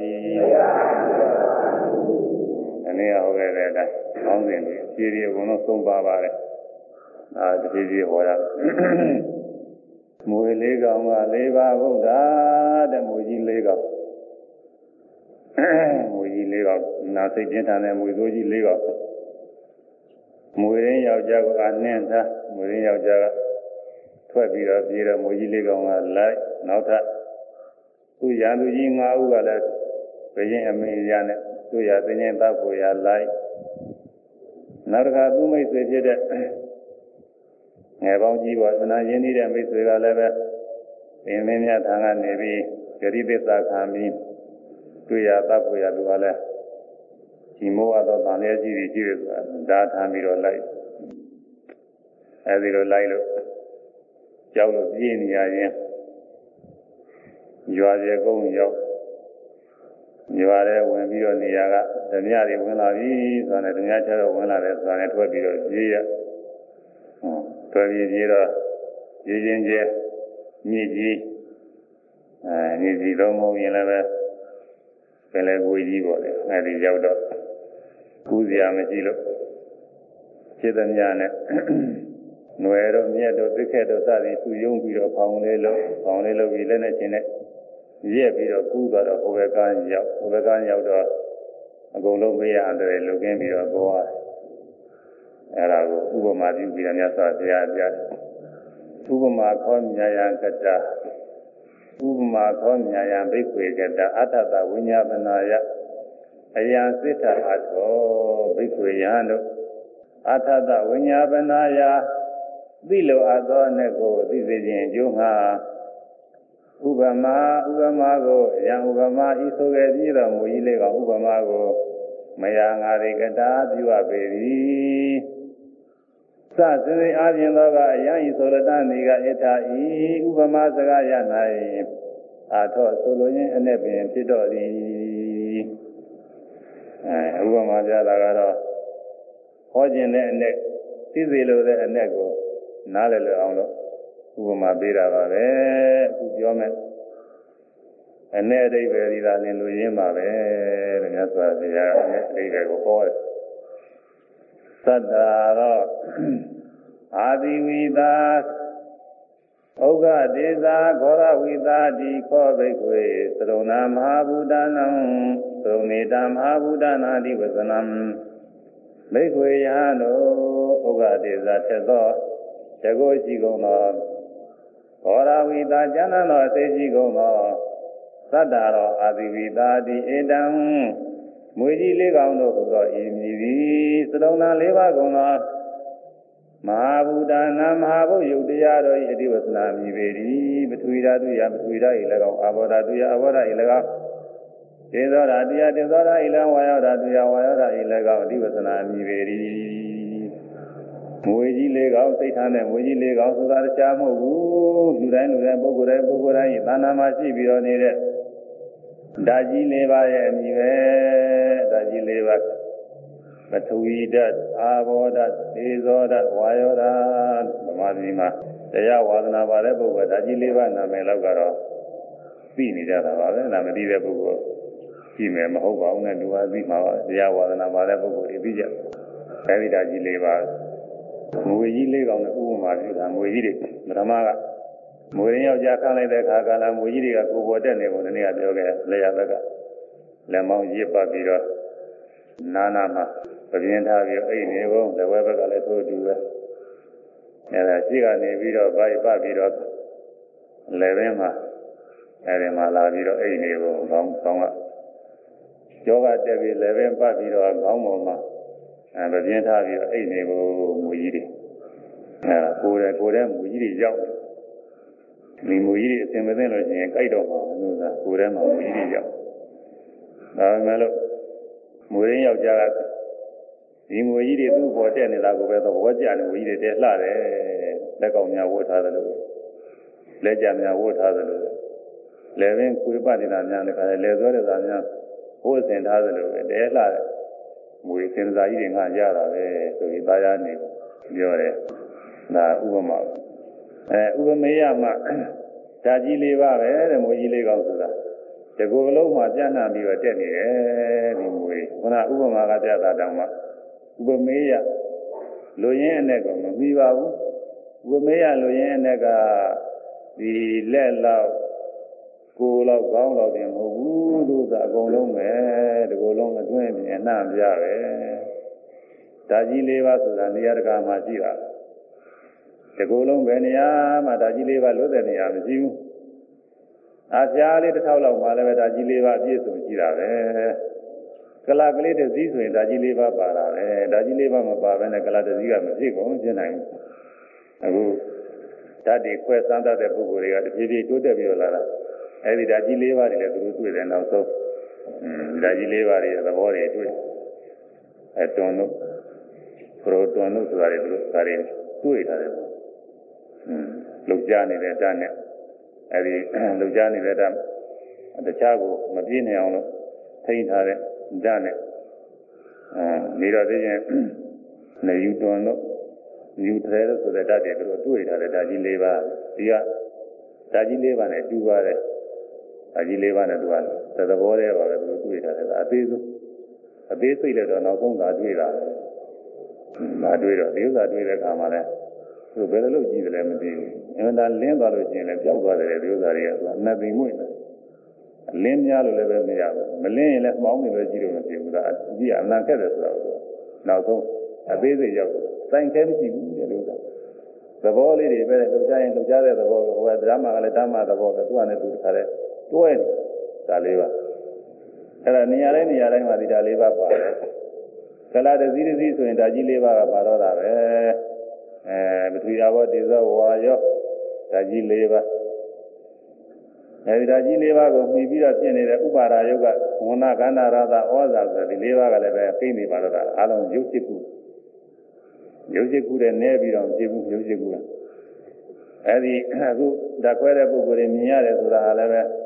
အနည်းဟောခဲ့တဲ့အတိုင်းကောင်းစဉ်တွေအစီအရီအကုန်လုံးသုံးပါပါတယ်အာတတိယဟောရမွေလေးကောင်ကလေးပါးဗုဒ္ဓတဲ့မွေကြီးလေးကောင်မွေကြီးလေးကောင်နာစိတ်ပြင်းထန်တဲ့မွေစိုးကြီးလေးကောင်မွေရင်းယောက်ျားကနှင်းသားမွေရင်းယောက်ျားကထွက်ပြီးတော့ပြေးတော့မွေကြီးလေးကောင်ကလိုက်နောက်ထပ်သူရန်သူကြီး၅ဦးကလည်းဘယင်းအမေရနဲ့သူရသင်္ကြန်တပ်ကိုရလိုက်နောက်တစ်ခါသူမိတ်ဆွေဖြစ်တဲ့ငယ်ပေါင်းကြီးပေါ်သနာရင်းနေတဲ့မိတ်ဆွေကလည်းပဲသင်မင်းများထံကနေပြီးဂရိသစ္စာခံပြီးတွေ့ရတပ်ကိုရသူကလည်းဒီမောဟတော့တန်လျက်ကြီးကြီးတယ်ဆိုတာဒါထမ်းပြီးတော့လိုက်အဲဒီလိုလိုက်လို့ကြောက်လို့ပြေးနေရရင်ရွာကျေကုန်းရောက်ရွာထဲဝင်ပြီးတော့နေရာကဓမြတွေဝင်လာပြီဆိုတာနဲ့ဓမြချတော့ဝင်လာတယ်ဆိုတာနဲ့ထွက်ပြီးတော့ပြေးရထွက်ပြီးပြေးတော့ပြေးချင်းကျဲမြစ်ကြီးအဲမြစ်ကြီးလုံးမုံရင်လည်းပဲပင်လေကိုကြီးပေါ့လေအဲဒီရောက်တော့ကူးစရာမရှိလို့ခြေသမျှနဲ့နွယ်တော့မြက်တော့သိခဲ့တော့စသည်သူယုံပြီးတော့ဖောင်လေးလို့ဖောင်လေးလို့ပြီးလက်နဲ့ချင်းနဲ့ရက်ပြီးတော့ကူးသွားတော့ဟိုဘက်ကရောက်ဟိုဘက်ကရောက်တော့အကုန်လုံးပေးရတယ်လုကင်းပြီးတော့သွားအဲ့ဒါကိုဥပမာပြုပြီးတော့မြတ်စွာဘုရားပြတယ်ဥပမာခောမြာယကတ္တဥပမာခောမြာယဘိက္ခွေကတ္တအတ္တတဝိညာပနာယအယံစိတ္တအထောဘိက္ခွေယံတို့အတ္တတဝိညာပနာယသိလိုအပ်သောအ내ကိုသိစေခြင်းအကျိုးငှာဥပမာဥပမာကိုယံဥပမာဤဆိုခဲ့ပြီးတော့မူကြီးလေးကဥပမာကိုမယာငါရိကတာပြုအပ်ပေသည်သသတိအပြင်သောကအယံဤဆိုရတနေကဣထာဤဥပမာစကားရ၌အာထောဆိုလိုရင်အနဲ့ပင်ဖြစ်တော့သည်အဲဥပမာပြတာကတော့ဟောခြင်းတဲ့အနဲ့သိစေလိုတဲ့အနဲ့ကိုနားလည်လည်အောင်လို့ဥပမာပေးတာပါပဲအခုပြောမယ်အနဲ့အဓိပ္ပာယ်ဒီသာလင်လူရင်းပါပဲတဲ့မြတ်စွာဘုရားအနဲ့အဓိပ္ပာယ်ကိုဟောတယ်သတ္တာတော့အာတိဝိသာဩဃဒေသာခောရဝိသာတိခောဘိက္ခွေသရုံနာမဟာဗုဒ္ဓနာသရုံနေတာမဟာဗုဒ္ဓနာတိဝဇနံဘိက္ခွေယဟန်တို့ဩဃဒေသာထက်သောတကုရှိကုန်သောခောရဝိသာကျမ်းသောအစေရှိကုန်သောသတ္တာရောအာတိဝိသာတိဧတံမွေကြီးလေးကောင်တို့ဟူသောဤမည်သည်သရုံနာလေးပါးကုန်သောမဟာဗုဒ္ဓနာမဟာဘုယုတ်တရားတော်၏အတိဝသနာမြည်ပေသည်ပထဝီဓာတုယပထဝီဓာတ်၏၎င်းအာဘောဓာတုယအာဘောဓာတ်၏၎င်းတေဇောဓာတုယတေဇောဓာတ်၏၎င်းဝါယောဓာတုယဝါယောဓာတ်၏၎င်းအတိဝသနာမြည်ပေသည်မွေကြီးလေးကောင်စိတ်ထားတဲ့မွေကြီးလေးကောင်ဆိုတာတခြားမဟုတ်ဘူးလူတိုင်းလူတိုင်းပုဂ္ဂိုလ်တိုင်းပုဂ္ဂိုလ်တိုင်းသာနာမှာရှိပြီးတော့နေတဲ့ဓာကြီးလေးပါးရဲ့အမည်ပဲဓာကြီးလေးပါးပထဝီဓာတ်အာဘောဓာတ်သေဇောဓာတ်ဝါယောဓာတ်ဗမာပြည်မှာတရားဝါဒနာပါတဲ့ပုဂ္ဂိုလ်ဓာကြီးလေးပါးနာမည်လောက်ကတော့သိနေကြတာပါပဲနာမသိတဲ့ပုဂ္ဂိုလ်ရှိမယ်မဟုတ်ပါဘူးနဲ့လူအားသိမှာပါတရားဝါဒနာပါတဲ့ပုဂ္ဂိုလ်တွေသိကြအဲဒီဓာကြီးလေးပါးငွေကြီးလေးကောင်နဲ့ဥပမာပြုတာငွေကြီးတွေပထမကငွေရင်းယောက်ျားခန့်လိုက်တဲ့အခါကလာငွေကြီးတွေကကိုယ်ပေါ်တက်နေပုံတနေ့ကပြောခဲ့လေရဘက်ကလက်မောင်းရစ်ပတ်ပြီးတော့နာနာမှာပြင်းထားပြီးအိတ်နေကုန်တဝဲဘက်ကလည်းထိုးတူပဲအဲဒါရှိကနေပြီးတော့ဗိုက်ပတ်ပြီးတော့လေဘင်းမှာအဲဒီမှာလာပြီးတော့အိတ်နေကုန်ကောင်းကောင်းကကြောကတက်ပြီးလေဘင်းပတ်ပြီးတော့ခေါင်းပေါ်မှာအဲပြင်းထားပြီးတော့အိတ်နေကုန်မူကြီးတွေအဲကိုယ်ရဲ့ကိုယ်ရဲ့မူကြီးတွေရောက်ဒီမူကြီးတွေအစင်မသိလို့ရှိရင်ကြိုက်တော့မှာလို့သာကိုယ်ထဲမှာမူကြီးတွေရောက်ဒါပေမဲ့လို့မူရင်းယောက်ျားကဒီငွေကြီးတွေသူ့ပေါ်တက်နေတာကိုပဲသဘောကျတယ်ငွေကြီးတွေတက်လှတယ်လက်ကောင်များဝတ်ထားတယ်လို့လက်ကြများဝတ်ထားတယ်လို့လက်ပင်ခွေပတ်နေတာများလည်းခါတယ်လက်စွဲတဲ့သားများဝတ်ဆင်ထားတယ်လို့ပဲတဲလှတယ်ငွေစင်စာကြီးတွေငါရတာပဲဆိုပြီးသားရနေပြောတယ်ဒါဥပမာအဲဥပမေယမှာဓာကြီးလေးပါပဲတဲ့ငွေကြီးလေးကောင်ဆိုတာတကူအလုံးမှာပြန့်နှံ့ပြီးတော့တက်နေတယ်ဒီငွေခုနဥပမာကပြတာတောင်မှဥပမေယလူရင်းအနဲ့ကမမီပါဘူးဥပမေယလူရင်းအနဲ့ကဒီလက်လောက်ကိုယ်လောက်ကောင်းလောက်တင်မဟုတ်ဘူးသူကအကုန်လုံးပဲဒီကိုယ်လုံးအတွင်းပြင်နှံ့ပြပဲဓာကြီးလေးပါဆိုတာနေရာတကာမှာရှိတာဒီကိုယ်လုံးပဲနေရာမှာဓာကြီးလေးပါလွတ်တဲ့နေရာမရှိဘူးအပြားလေးတစ်ထောက်လောက်မှလည်းပဲဓာကြီးလေးပါပြည့်စုံရှိတာပဲကလာကလေးတစ်စည်းဆိုရင်ဓာကြီးလေးပါပါတာပဲဓာကြီးလေးပါမပါဘဲနဲ့ကလာတစ်စည်းကမဖြစ်ကုန်ဖြစ်နိုင်ဘူးအခုဓာတ်တွေခွဲစမ်းတတ်တဲ့ပုဂ္ဂိုလ်တွေကတဖြည်းဖြည်းတိုးတက်ပြီးလာတာအဲဒီဓာကြီးလေးပါတွေလည်းသူတို့တွေ့တယ်နောက်ဆုံးဓာကြီးလေးပါတွေသဘောတွေတွေ့အဲတွန်တို့ပရိုတွန်တို့ဆိုတာတွေသူတို့ဒါတွေတွေ့ထားတယ်လုံကြနေတဲ့ဓာတ်နဲ့အဲဒီလုံကြနေတဲ့ဓာတ်တခြားကိုမပြည့်နိုင်အောင်လို့ထိန်းထားတဲ့ဓာတ်နဲ့အဲနေတော့သိရင်နေယူတွန်တို့ယူထရဲလို့ဆိုတဲ့ဓာတ်တွေသူတို့တွေ့ထားတဲ့ဓာတ်ကြီးလေးပါဒီကဓာတ်ကြီးလေးပါနဲ့တူပါတယ်ဓာတ်ကြီးလေးပါနဲ့တူပါတယ်သဘောတည်းပါပဲသူတို့တွေ့ထားတယ်အသေးဆုံးအသေးစိတ်လည်းတော့နောက်ဆုံးသာတွေ့တာပဲဒါတွေ့တော့ဒီဥစ္စာတွေ့တဲ့အခါမှာလည်းသူဘယ်လိုလုပ်ကြည့်တယ်လဲမသိဘူးအမှန်တန်လင်းသွားလို့ရှိရင်လည်းပျောက်သွားတယ်ဒီဥစ္စာတွေကသူအနတ်သိမွေ့တယ်အလင်းများလို့လည်းပဲမရဘူးမလင်းရင်လည်းမှောင်းနေလို့ကြည့်လို့မဖြစ်ဘူးဒါအကြည့်အနံခက်တယ်ဆိုတာကိုနောက်ဆုံးအသေးစိတ်ရောက်တယ်စိုင်ခဲမရှိဘူးဒီဥစ္စာသဘောလေးတွေပဲလှုပ်ရှားရင်လှုပ်ရှားတဲ့သဘောဟိုကဓမ္မကလည်းဓမ္မသဘောပဲသူကလည်းသူတခါလဲတွဲတာလေးပါအဲ့ဒါနေရာတိုင်းနေရာတိုင်းမှာဒီဓာလေးပါပါတယ်ကလာတစည်းတစည်းဆိုရင်ဓာကြီးလေးပါကပါတော့တာပဲအဲပထဝီအဘောဒေဇဝါယောဓာကြီးလေးပါအဲဒီဓာကြီးလေးပါကိုမှီပြီးတော့ဖြစ်နေတဲ့ဥပါဒာယုတ်ကဝဏကန္နာရသဩဇာဆိုဒီလေးပါကလည်းပဲသိနေပါတော့တာအလုံးရုပ်จิตကုရုပ်จิตကုတဲ့နဲပြီးတော့ဖြစ်ဘူးရုပ်จิตကုကအဲဒီအခုဓာခွဲတဲ့ပုဂ္ဂိုလ်တွေမြင်ရတယ်ဆိုတာလည်းပဲ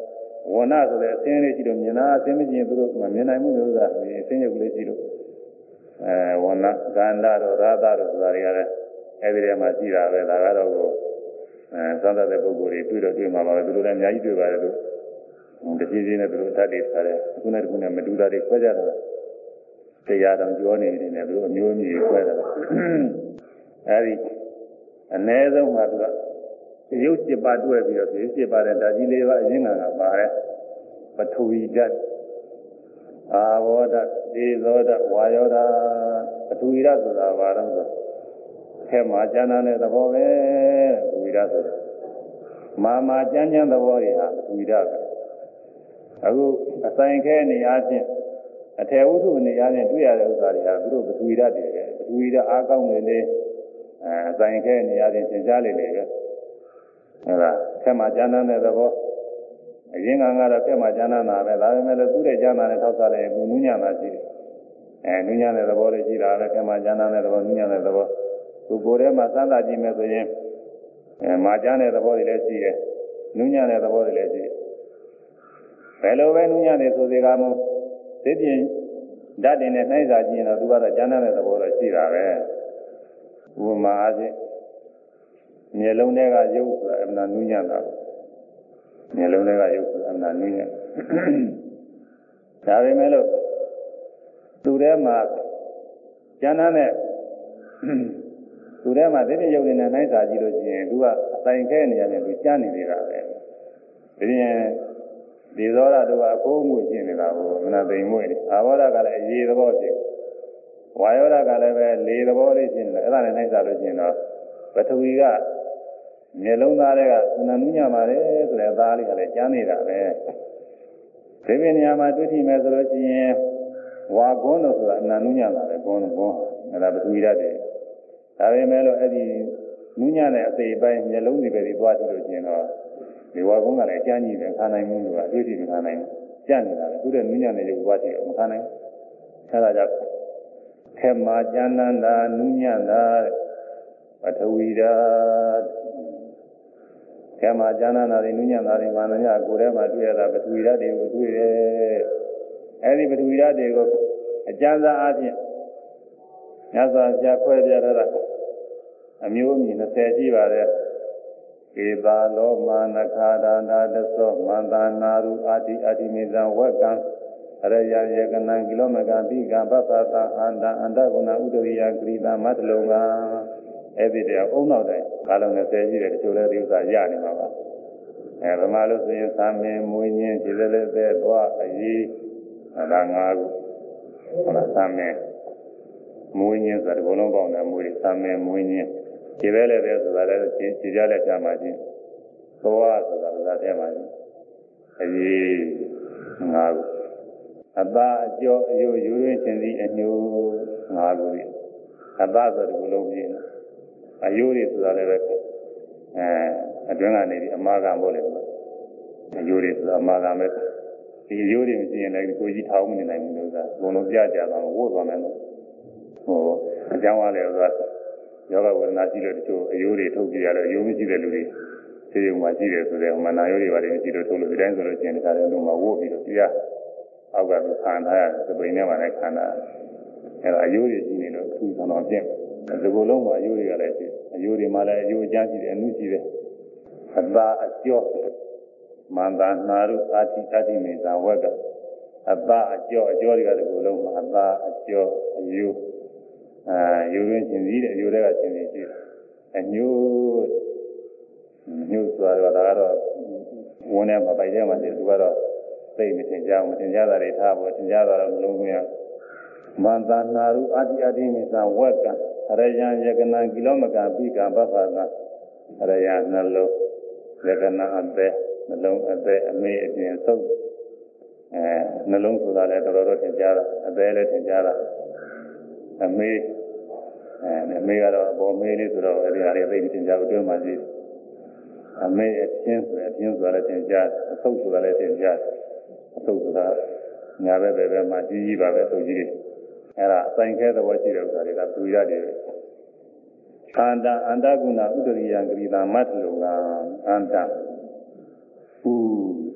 ဝဏဆိုတဲ့အစင်းလေးရှိလို့မြင်တာအစင်းမကျင်သူတို့ကမြင်နိုင်မှုလို့ဆိုတာဒီအစင်းရုပ်လေးရှိလို့အဲဝဏကန္တာတို့ရာသတို့ဆိုတာတွေကလည်းအဲဒီထဲမှာရှိတာပဲဒါကတော့ကိုအဲသံသတဲ့ပုဂ္ဂိုလ်တွေတွေ့တော့တွေ့မှာပါပဲသူတို့လည်းအများကြီးတွေ့ပါတယ်သူတကြီးကြီးနဲ့သူတို့တတ်တွေထားတယ်အခုနဲ့တခုနဲ့မတူတာတွေခွဲကြတာတရားတော်ကြောနေနေတယ်သူတို့အမျိုးအမည်ခွဲတာအဲဒီအ ਨੇ ဆုံးမှာသူကရုပ်စစ်ပါတွဲပြီးတော့ရုပ်စစ်ပါတဲ့ဓာတ်ကြီးလေးပါအရင်းခံကပါတယ်ပထဝီဓာတ်အာဘောဓာတ်ဒေဇောဓာတ်ဝါယောဓာတ်ပထဝီဓာတ်ဆိုတာဘာလို့ဆိုခဲမှာကျမ်းတဲ့သဘောပဲပထဝီဓာတ်ဆိုတာမာမာကျမ်းကျမ်းသဘောတွေဟာပထဝီဓာတ်ပဲအခုအဆိုင်ခဲနေရာချင်းအထေဝုထုနေရာနဲ့တွေ့ရတဲ့ဥစ္စာတွေဟာသူတို့ပထဝီဓာတ်တွေပဲပထဝီဓာတ်အားကောင်းနေလေအဲအဆိုင်ခဲနေရာချင်းသင်ကြားလေလေပဲအဲဒါခဲမှာကျမ်းတဲ့သဘောအရင်ကတော့ပြက်မှကျမ်းသာပဲဒါပေမဲ့လည်းသူ့ရဲ့ကျမ်းသာနဲ့ထောက်စားလိုက်ရင်နူးညံ့တာရှိတယ်အဲနူးညံ့တဲ့သဘောလေးရှိတာပဲပြက်မှကျမ်းသာတဲ့သဘောနူးညံ့တဲ့သဘောသူကိုယ်ထဲမှာစမ်းသာကြည့်မယ်ဆိုရင်အဲမာကျမ်းတဲ့သဘောတွေလည်းရှိတယ်နူးညံ့တဲ့သဘောတွေလည်းရှိတယ်ဘယ်လိုပဲနူးညံ့တယ်ဆိုစေကမူသိပြင်ဓာတ်တင်နဲ့နှိုင်းစာကြည့်ရင်တော့သူကတော့ကျမ်းသာတဲ့သဘောတော့ရှိတာပဲဥပမာအားဖြင့်မျက်လုံးထဲကရုပ်ဆိုတာအမှန်နူးညံ့တာမျက်လုံးထဲကရုပ်ဆိုတာအမှန်နူးညံ့ဒါပေမဲ့လို့သူထဲမှာကျမ်းသာတဲ့သူထဲမှာသိတဲ့ရုပ်တွေနဲ့နှိုင်းစာကြည့်လို့ရှိရင်သူကအတိုင်ခဲနေရတယ်သူကျမ်းနေနေတာပဲဒီရင်ဒီသောရတို့ကအကိုးမှုရှင်းနေတာကိုမနာသိမ်မွေ့နေအာဘောဓကလည်းအရေးသဘောရှင်းဝါယောဓကလည်းပဲလေသဘောလေးရှင်းတယ်အဲ့ဒါနဲ့နှိုင်းစာလို့ရှင်းတော့ပထဝီကမျက်လုံးသားတွေကနနူးညံ့ပါတယ်ဆိုတဲ့အသားလေးကလည်းကျမ်းနေတာပဲဒီပင်နေရာမှာတွေ့ထိမယ်ဆိုလို့ရှိရင်ဝါကွန်းတို့ဆိုတာနနူးညံ့တာပဲကွန်းကွန်းအဲ့ဒါပထဝီဓာတ်တွေဒါပေမဲ့လို့အဲ့ဒီနူးညံ့တဲ့အစိပ်ပိုင်းမျက်လုံးတွေပဲဒီသွားကြည့်လို့ရှိရင်တော့ဒီဝါကုန်းကလည်းအကျဉ်းကြီးပဲခါနိုင်မှုလို့အတွေ့အထိမခါနိုင်ဘူးကြံ့နေတာလေသူတဲ့နူးညံ့တဲ့ရုပ်သွားကြည့်တော့မခါနိုင်အဲဒါကြောင့်ခဲမှာကျမ်းနန္တာနူးညံ့တာပထဝီဓာတ်ခဲမှာကျမ်းနန္တာတွေနူးညံ့တာတွေမာနညကိုယ်ထဲမှာတွေ့ရတာပထဝီဓာတ်တွေကိုတွေ့တယ်အဲဒီပထဝီဓာတ်တွေကိုအကျဉ်းစားအားဖြင့်ညစွာပြခွဲပြထားတာအမျိုးအမည်၂၀ရှိပါတယ်ဧတာလောမနခာဒနာတသောမန္တနာရုအာတိအာတိမေဇံဝက်ကံအရယယေကနံကိလောမကတိကပပသအန္တအန္တဂုဏဥဒရိယဂရိတာမတ္တလုံကအဲ့ဒီတဲ့အုံနောက်တိုင်းကာလုံး၂၀ရှိတယ်တချို့လည်းဒီဥစ္စာရနေမှာပါအဲဗမာလို့ဆိုရင်သာမင်မွေးညင်းခြေလည်းလည်းသက်သွားအရေးဒါငါးခုဟုတ်လားသာမင်မွေးညင်းဆိုတာဒီဘလုံးပေါင်းတယ်မွေးသာမင်မွေးညင်းခြေလည်းလည်းဆိုတာလည်းခြေခြေကြလက်ကြမှာချင်းသွားဆိုတာကတည်းကမှချင်းအရေးငါးခုအသာအကျော်အယိုးယူရင်းချင်းစီအညိုငါးခုကြီးအသာဆိုဒီဘလုံးပြင်းအယိုးတွေဆိုတာလည်းပဲအဲအတွင်းကနေဒီအမာခံပေါ့လေအယိုးတွေဆိုတာအမာခံပဲဒီအယိုးတွေမရှိရင်လည်းကိုကြီးထောင်နေနိုင်ဘူးလို့ဆိုတာဘုံလုံးပြကြတာဝို့သွားမယ်လို့ဟိုအကြောင်းအားလည်းဆိုတာယောဂဝေဒနာရှိလို့တချို့အယိုးတွေထုတ်ပြရတော့အယိုးမရှိတဲ့လူတွေဆေးရုံမှာရှိတယ်ဆိုတဲ့ဟိုမနာယိုးတွေပါတယ်မရှိလို့ထုတ်လို့ဒီတိုင်းဆိုလို့ရှိရင်ဒီကလည်းလုံးဝဝို့ပြီးတော့ပြရအောက်ကသူခံထားရတယ်စပိန်ထဲမှာလည်းခံတာအဲဒါအယိုးတွေရှိနေလို့သူ့ဆောင်တော့ပြင့်ဒီကိုယ်လုံးမှာအယိုးတွေကလည်းရှိအယိုးတွေမှာလည်းအယိုးအကျန်းရှိတယ်အနုရှိတယ်အသာအကျော်မန္တနာရုအာတိအာတိမေသာဝက်ကအသာအကျော်အကျော်တွေကဒီကိုယ်လုံးမှာအသာအကျော်အယိုးအာယူရင်းချင်းစီတဲ့အယိုးတွေကချင်းစီရှိတယ်အညို့ညို့ဆိုတော့ဒါကတော့ဝန်းထဲမှာပိုက်ထဲမှာရှိတယ်သူကတော့သိမထင်ကြဘူးမထင်ကြတာတွေထားဖို့ထင်ကြတာတော့မလုံးဘူးရမန္တနာရုအာတိအာတိမေသာဝက်ကအရယံယကနံကိလောမကပိကပပသအရယနှလုံးယကနံအသက်နှလုံးအသက်အမေအပြင်သုတ်အဲနှလုံးဆိုတာလည်းတော်တော်ထင်ကြတာအသက်လည်းထင်ကြတာအမေအဲအမေကတော့အပေါ်မေးလေးဆိုတော့အဲဒီဟာလေးသိတင်ကြဘူးတွဲမှရှိအမေအချင်းဆိုအချင်းဆိုတာလည်းတင်ကြအဆုပ်ဆိုတာလည်းတင်ကြအဆုပ်ဆိုတာညာဘက်ဘက်ဘက်မှာကြီးကြီးပါပဲအဆုပ်ကြီးတွေအဲဒါအဆိုင်ခဲသဘောရှိတဲ့ဥစ္စာတွေကသူရတယ်အန္တအန္တကုဏဥဒရိယဂရိတာမတ္တလုံကအန္တဥ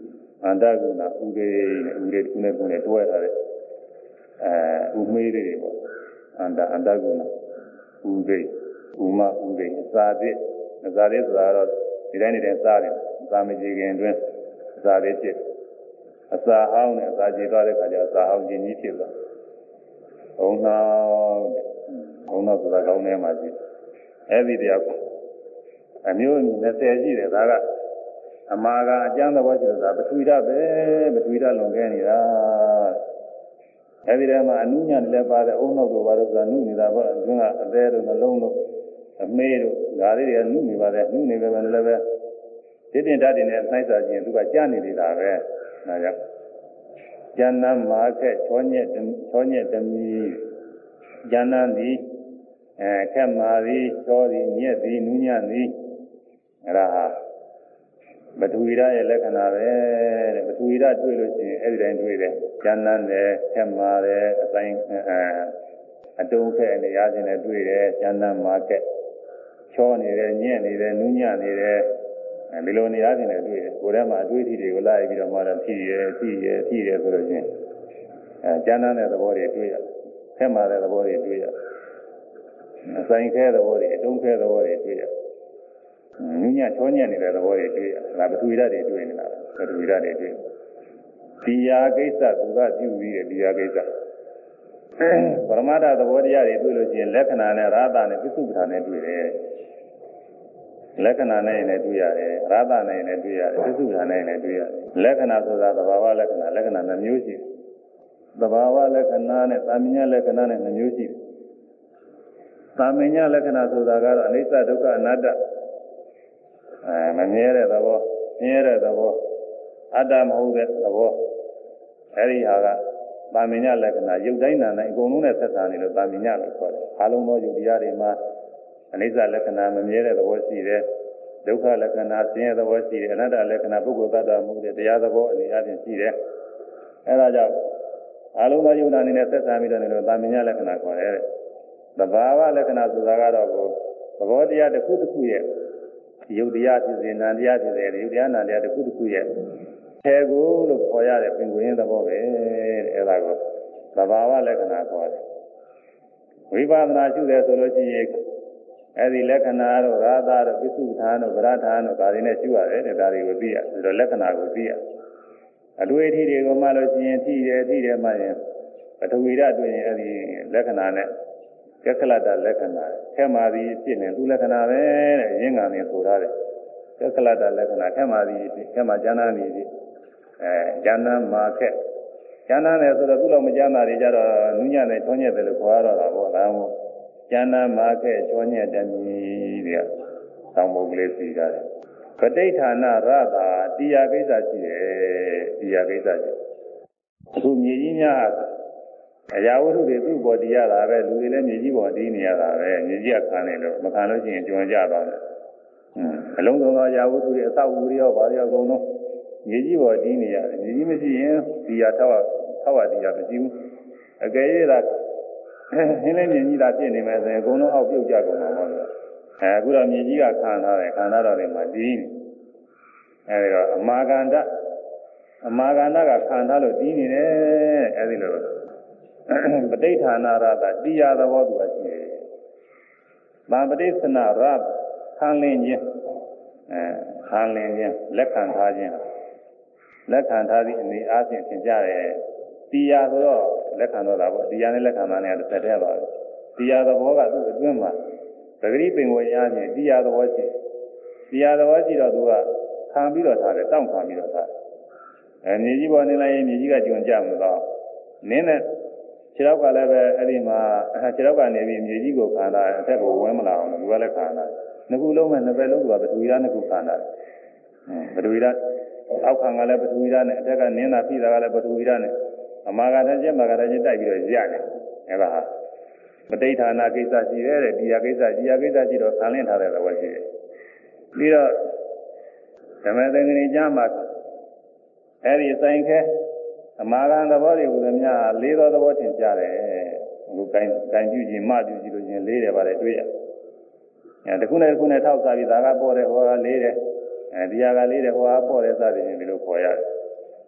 အန္တကုဏဥဒေနဲ့ဥဒေကုနဲ့ကုနဲ့တွဲထားတဲ့အဲဥမေးတွေပေါ့အန္တအန္တကုဏဥဒေဥမဥဒေအစာတစ်အစာတစ်ဆိုတာတော့ဒီတိုင်းနေတဲ့စားတယ်အစာမကြည့်ခင်တွင်အစာတစ်ဖြစ်အစာဟောင်းနဲ့အစာကြည့်သွားတဲ့ခါကျအစာဟောင်းခြင်းကြီးဖြစ်သွားဘုံနောက်ဘုံနောက်ဆိုတာကောင်းထဲမှာရှိအဲ့ဒီတရားအမျိုးအမည်၂၀ရှိတယ်ဒါကအမာကအကျမ်းသဘောရှိလို့ဒါပထဝီဓာတ်ပဲပထဝီဓာတ်လွန်ခဲ့နေတာအဲဒီထဲမှာအနုညံလည်းပါတယ်အုံနောက်တို့ပါလို့ဆိုတာနုနေတာပေါ့အတွင်းကအသေးတို့နှလုံးတို့အမေးတို့ဒါလေးတွေကနုနေပါတယ်နုနေပဲလည်းပဲဒီတင်ဓာတ်တွေနဲ့နှိုက်စာခြင်းသူကကြားနေနေတာပဲဒါကြောင့်ဉာဏ်မာခက်ချောညက်ချောညက်တမီဉာဏ်သည်အဲခက်မာသည်ချောသည်ညက်သည်နုညံ့သည်အဲ့ဒါဟာပထဝီဓာတ်ရဲ့လက္ခဏာပဲတဲ့ပထဝီဓာတ်တွေ့လို့ရှိရင်အဲ့ဒီတိုင်းတွေ့တယ်ဉာဏ်နဲ့ခက်မာတယ်အတိုင်းအတုံးခက်နေရခြင်းနဲ့တွေ့တယ်ဉာဏ်မှာခက်ချောနေတယ်ညံ့နေတယ်နူးညံ့နေတယ်ဒီလိုနေရခြင်းနဲ့တွေ့တယ်ကိုယ်ထဲမှာအတွေ့အထိတွေကိုလိုက်ပြီးတော့မှတော့ဖြည့်ရဖြည့်ရဖြည့်ရဆိုလို့ရှိရင်အဲဉာဏ်နဲ့သဘောတွေတွေ့ရခက်မာတဲ့သဘောတွေတွေ့ရအဆိုင်ခဲသဘောတွေအတုံးခဲသဘောတွေတွေ့ရနူးညံ့ချောညံ့နေတဲ့သဘောတွေတွေ့ရဒါပထဝီဓာတ်တွေတွေ့နေတာပထဝီဓာတ်တွေတွေ့ဒီယာကိစ္စသူကပြုပြီးတယ်ဒီယာကိစ္စပရမတ္ထသဘောတရားတွေတွေ့လို့ရှိရင်လက္ခဏာနဲ့ရာသနဲ့ပြစ္ဆုပ္ပန်နဲ့တွေ့တယ်လက္ခဏာနဲ့လည်းတွေ့ရတယ်ရာသနဲ့လည်းတွေ့ရတယ်ပြစ္ဆုပ္ပန်နဲ့လည်းတွေ့ရတယ်လက္ခဏာဆိုတာသဘာဝလက္ခဏာလက္ခဏာနှမျိုးရှိတယ်သဘာဝလက္ခဏာနဲ့သာမညလက္ခဏာနဲ့နှမျိုးရှိတယ်သာမညလက္ခဏာဆိုတာကတော့အနိစ္စဒုက္ခအနတ္တအဲမမြဲတဲ့သဘောမြဲတဲ့သဘောအတ္တမဟုတ်တဲ့သဘောအဲဒီဟာကသာမညလက္ခဏာရုပ်တိုင်းနာတိုင်းအကုန်လုံးနဲ့ဆက်ဆံနေလို့သာမညလို့ခေါ်တယ်အားလုံးသောယုတ်တရားတွေမှာအနိစ္စလက္ခဏာမမြဲတဲ့သဘောရှိတယ်ဒုက္ခလက္ခဏာဆင်းရဲသဘောရှိတယ်အနတ္တလက္ခဏာပုဂ္ဂိုလ်သတ္တဝါမှုတဲ့တရားသဘောအနေအချင်းရှိတယ်အဲဒါကြောင့်အားလုံးသောယုတ်နာနေနဲ့ဆက်ဆံပြီးတော့နေလို့သာမညလက္ခဏာခေါ်တယ်သဘာဝလက္ခဏာဆိုတာကတော့သဘောတရားတစ်ခုတစ်ခုရဲ့ယုတ်တရားဖြစ်စေနာတရားဖြစ်စေယုတ်တရားနာတရားတစ်ခုတစ်ခုရဲ့ထေကိုလို့ခေါ်ရတဲ့ပင်ကိုယ်ရင်းသဘောပဲတဲ့အဲဒါကိုသဘာဝလက္ခဏာခေါ်တယ်ဝိပဿနာရှုတယ်ဆိုလို့ရှိရင်အဲဒီလက္ခဏာတို့ရာသတို့ပစ္စုပ္ပန်တို့ဗရထာတို့ဒါတွေနဲ့ရှုရတယ်တဲ့ဒါတွေကိုသိရဆိုတော့လက္ခဏာကိုသိရအတွေ့အထိတွေကိုမှလို့ရှိရင်သိတယ်သိတယ်မှရင်ပထဝီဓာတ်တွေ့ရင်အဲဒီလက္ခဏာနဲ့ကက္ခလတ္တလက္ခဏာခဲမာသည်ဖြစ်နေသူလက္ခဏာပဲတဲ့ရင်းကနေဆိုရတယ်ကက္ခလတ္တလက္ခဏာခဲမာသည်ခဲမာကျမ်းသာသည်အဲကျမ်းသာမှာခက်ကျမ်းသာတယ်ဆိုတော့သူ့လိုမကျမ်းသာတွေကြတော့နူးညံ့တယ်ချောညက်တယ်လို့ခေါ်ရတော့တာပေါ့ဒါမှမဟုတ်ကျမ်းသာမှာခက်ချောညက်တယ်မြည်တဲ့ဆောင်းပုံကလေးစီကြတယ်ပဋိဌာနရတာတရားကိစ္စရှိတယ်တရားကိစ္စရှိအခုမြေကြီးများအရာဝတ္ထုတွေသူ့ပေါ်တည်ရတာပဲလူတွေလည်းမြေကြီးပေါ်တည်နေရတာပဲမြေကြီးကခံနေလို့မခံလို့ရှိရင်ကျွံကြသွားတယ်အလုံးစုံသောအရာဝတ္ထုတွေအသောက်အဦတွေရောဘာတွေရောအကုန်လုံးမြေကြီးပေါ်တည်နေရတယ်မြေကြီးမရှိရင်ဒီဟာထောက်ထောက်ရတရားမရှိဘူးအကယ်၍သာဟင်းလေးမြေကြီးသာဖြစ်နေမယ်ဆိုရင်အကုန်လုံးအောက်ပြုတ်ကြကုန်မှာမဟုတ်ဘူးအဲအခုတော့မြေကြီးကခံထားတယ်ခံထားတော့တယ်မှာတည်နေအဲဒီတော့အမာကန္တအမာကန္တကခံထားလို့တည်နေတယ်အဲဒီလိုပဋိဌာနာရတာတရားသဘောသူကရှိတယ်။ဗာပဋိသနာရခံလင်းခြင်းအဲခံလင်းခြင်းလက်ခံထားခြင်းလက်ခံထားသည့်အနေအားဖြင့်သင်ကြားတယ်။တရားဆိုတော့လက်ခံတော့တာပေါ့တရားနဲ့လက်ခံတာနဲ့တစ်သက်တည်းပါပဲ။တရားသဘောကသူ့အတွင်းမှာသတိပင်ကိုရခြင်းတရားသဘောရှိတရားသဘောရှိတော့သူကခံပြီးတော့ထားတယ်တောင့်ခံပြီးတော့ထားအဲမြေကြီးပေါ်နေလိုက်ရင်မြေကြီးကကျွံကြမလို့နင်းနဲ့ခြေထောက်ကလည်းပဲအဲ့ဒီမှာခြေထောက်ကနေပြီးမြေကြီးကိုခံတာအထက်ကိုဝဲမလာအောင်လို့သူကလည်းခံတာနှစ်ခုလုံးနဲ့နှစ်ဘက်လုံးကပထဝီဓာတ်နှစ်ခုခံတာပထဝီဓာတ်အောက်ခံကလည်းပထဝီဓာတ်နဲ့အထက်ကနင်းတာပြိတာကလည်းပထဝီဓာတ်နဲ့အမာကတည်းကမာကတည်းကတိုက်ပြီးတော့ရတယ်အဲ့ဒါဟာပဋိဌာနာကိစ္စရှိတယ်တဲ့ဒီဟာကိစ္စဒီဟာကိစ္စရှိတော့ခံလင်းထားတဲ့သဘောရှိတယ်ပြီးတော့ဓမ္မသင်္ကနီကျမ်းမှာအဲ့ဒီဆိုင်ခဲအမာကံသဘောတွေကိုလည်းများလေးသောသဘောထင်ကြတယ်အခုကိုင်ကိုင်ကြည့်ကြည့်မှကြည့်ကြည့်လို့ချင်းလေးတယ်ပါတယ်တွေ့ရအဲတခုနဲ့တခုနဲ့ထောက်စားပြီးဒါကပေါ်တယ်ဟောကလေးတယ်အဲဒီဟာကလေးတယ်ဟောကပေါ်တယ်စသည်ဖြင့်ဒီလိုခေါ်ရတယ်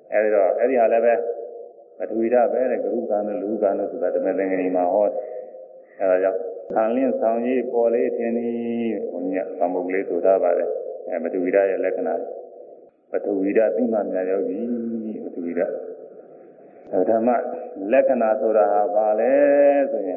အဲဒီတော့အဲ့ဒီဟာလည်းပဲပထဝီဓာတ်ပဲတဲ့ကရုကံနဲ့လူကံနဲ့ဆိုတာဓမ္မသင်္ကနီမှာဟောအဲဒါကြောင့်ခံလင်းဆောင်ရေးပေါ်လေးထင်သည်ဘုန်းကြီးကသံဃာကလေးဆိုထားပါတယ်အဲပထဝီဓာတ်ရဲ့လက္ခဏာပထဝီဓာတ်သိမှများယောဂီပထဝီဓာတ်ဓမ္မလက္ခဏာဆိုတာဟာဘာလဲဆိုရင်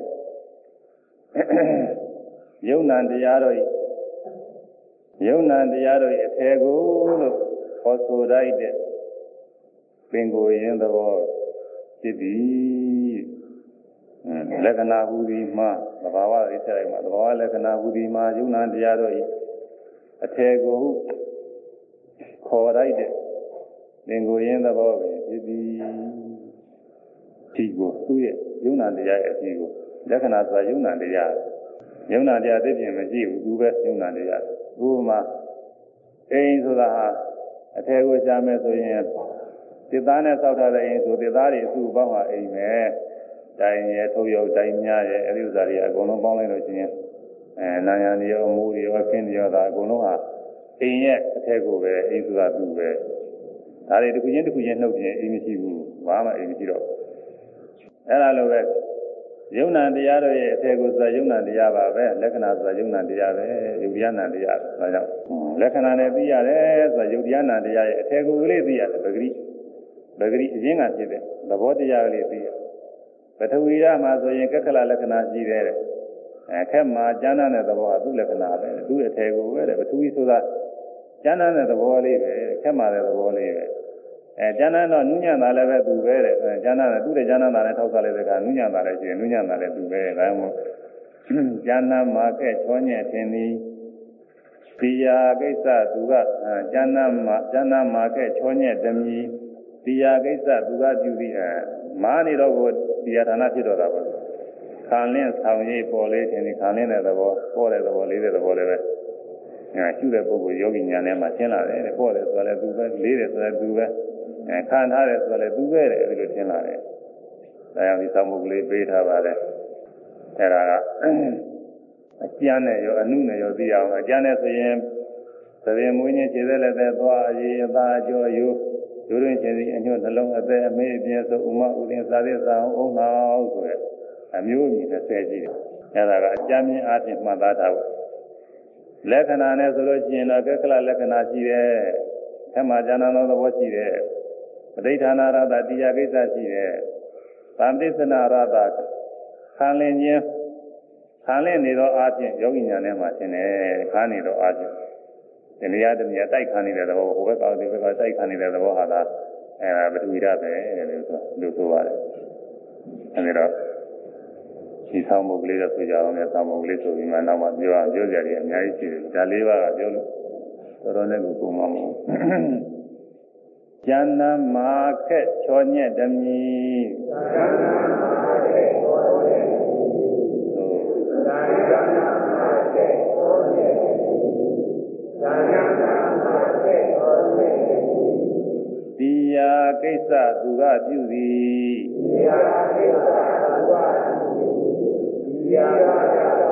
ယုံနာတရားတို့ယုံနာတရားတို့အထေကိုလို့ခေါ်ဆိုလိုက်တဲ့ပင်ကိုယ်ရင်သဘောဖြစ်သည်လက္ခဏာဟူသည်မှာသဘာဝရိစ္ဆေမှာသဘာဝလက္ခဏာဟူသည်မှာယုံနာတရားတို့အထေကိုခေါ်လိုက်တဲ့ပင်ကိုယ်ရင်သဘောပဲဖြစ်သည်ဒီကိုသူ့ရဲ့ယုံနာတရားရဲ့အကြည့်ကိုလက္ခဏာဆိုတာယုံနာတရားယုံနာတရားသိပြင်မရှိဘူးသူပဲယုံနာတရားဥပမာအိမ်ဆိုတာဟာအထယ်ကိုရှားမယ်ဆိုရင်တစ်သားနဲ့စောက်ထားတဲ့အိမ်ဆိုတစ်သားတွေအစုပေါင်းဟာအိမ်ပဲတိုင်ရဲထုတ်ရုပ်တိုင်များရဲ့အဲဒီဥစ္စာတွေအကုန်လုံးပေါင်းလိုက်လို့ရှိရင်အဲနာယံတွေရောအမိုးတွေရောအခင်းတွေရောဒါအကုန်လုံးဟာအိမ်ရဲ့အထယ်ကိုပဲအိမ်ဆိုတာသူပဲဒါတွေတစ်ခုချင်းတစ်ခုချင်းနှုတ်ပြင်အိမ်မရှိဘူးဘာမှအိမ်မရှိတော့အဲ့ဒါလိုပဲယုံနာတရားတို့ရဲ့အထေကိုဆိုတာယုံနာတရားပါပဲလက္ခဏာဆိုတာယုံနာတရားပဲယုတ်တရားနာတရားဒါကြောင့်လက္ခဏာနဲ့သိရတယ်ဆိုတာယုတ်တရားနာတရားရဲ့အထေကိုကလေးသိရတယ်ပဂရိပဂရိအရင်ကဖြစ်တဲ့သဘောတရားကလေးသိရပထဝီဓာတ်မှာဆိုရင်ကက္ခလလက္ခဏာရှိတယ်တဲ့အဲခက်မှာဉာဏ်နဲ့သဘောဟာသူ့လက္ခဏာပဲသူ့အထေကိုပဲတဲ့ပထဝီဆိုတာဉာဏ်နဲ့သဘောလေးပဲခက်မှာတဲ့သဘောလေးပဲအဲဉာဏ်တော့နုညံ့တာလည်းပဲသူပဲတဲ့ဉာဏ်နဲ့သူ့တဲ့ဉာဏ်တာလည်းထောက်စားလိုက်တဲ့ကနုညံ့တာလည်းရှိတယ်နုညံ့တာလည်းသူပဲဒါကြောင့်မို့ဉာဏ်မှာကဲ့ချောညက်ထင်သည်ပိယာကိစ္စသူကဉာဏ်မှာဉာဏ်မှာကဲ့ချောညက်တမီပိယာကိစ္စသူကပြုပြီးအဲမာနေတော့ကိုပိယာဌာနဖြစ်တော့တာပေါ့ခံလင်းဆောင်ရေးပေါ်လေးထင်သည်ခံလင်းတဲ့သဘောပေါ်တဲ့သဘောလေးတဲ့သဘောလည်းပဲအဲရှုတဲ့ပုဂ္ဂိုလ်ယောဂီညာထဲမှာရှင်းလာတယ်ပေါ်တယ်ဆိုလည်းသူပဲလေးတယ်ဆိုလည်းသူပဲအဲခံထားတယ်ဆိုလည်းသူပဲတဲ့အဲဒီလိုရှင်းလာတယ်ဒါကြောင့်ဒီဆောင်မှုကလေးပေးထားပါတယ်အဲဒါကအကျမ်းနဲ့ရောအနုနဲ့ရောသိအောင်အကျမ်းနဲ့ဆိုရင်သဘင်မွေးခြင်းခြေသက်လက်သက်သွားအရေးအသားအကျော်ရိုးရိုးရင်းခြင်းစီအညွတ်နှလုံးအသက်အမေးအပြင်းဆိုဥမဥဒင်စာသေးစာအောင်အုံနောက်ဆိုရယ်အမျိုးအမည်နဲ့ဆဲကြည့်တယ်အဲဒါကအကျမ်းမြင်အားဖြင့်မှတ်သားထားဖို့လက္ခဏာနဲ့ဆိုလို့ရှိရင်တော့ကက္ခလလက္ခဏာရှိတယ်။အဲမှာဉာဏ်တော်သဘောရှိတယ်။ပဋိဌာနာရတတရားကိစ္စရှိတယ်။သံသစ္စနာရတခံလင်းခြင်းခံလင်းနေသောအားဖြင့်ယောဂီညာထဲမှာရှင်းတယ်။ခါနေသောအားဖြင့်ဒီနေရာတနေရာတိုက်ခံနေတဲ့သဘောဟိုဘက်ကဒီဘက်ကတိုက်ခံနေတဲ့သဘောဟာသာအဲပထဝီဓာတ်ပဲလို့ဆိုလို့ဆိုပါတယ်။အဲဒီတော့ဒီဆောင်မှုကလေးတော့ဆိုကြအောင်လည်းဆောင်မှုကလေးဆိုပြီးမှနောက်မှပြောအောင်ပြောကြရတယ်အများကြီးရှိတယ်ဒါလေးပါးကပြောလို့တော်တော်နဲ့ကိုပုံမှန်မဟုတ်ကျန်နာမာခက်ချောညက်တမီကျန်နာမာခက်ချောညက်တမီသို့ကျန်နာမာခက်ချောညက်တမီကျန်နာမာခက်ချောညက်တမီဒီယာကိစ္စသူကပြုသည်ဒီယာကိစ္စသူကဒီယာကိစ္စ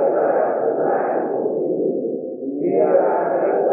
ဒီယာကိစ္စ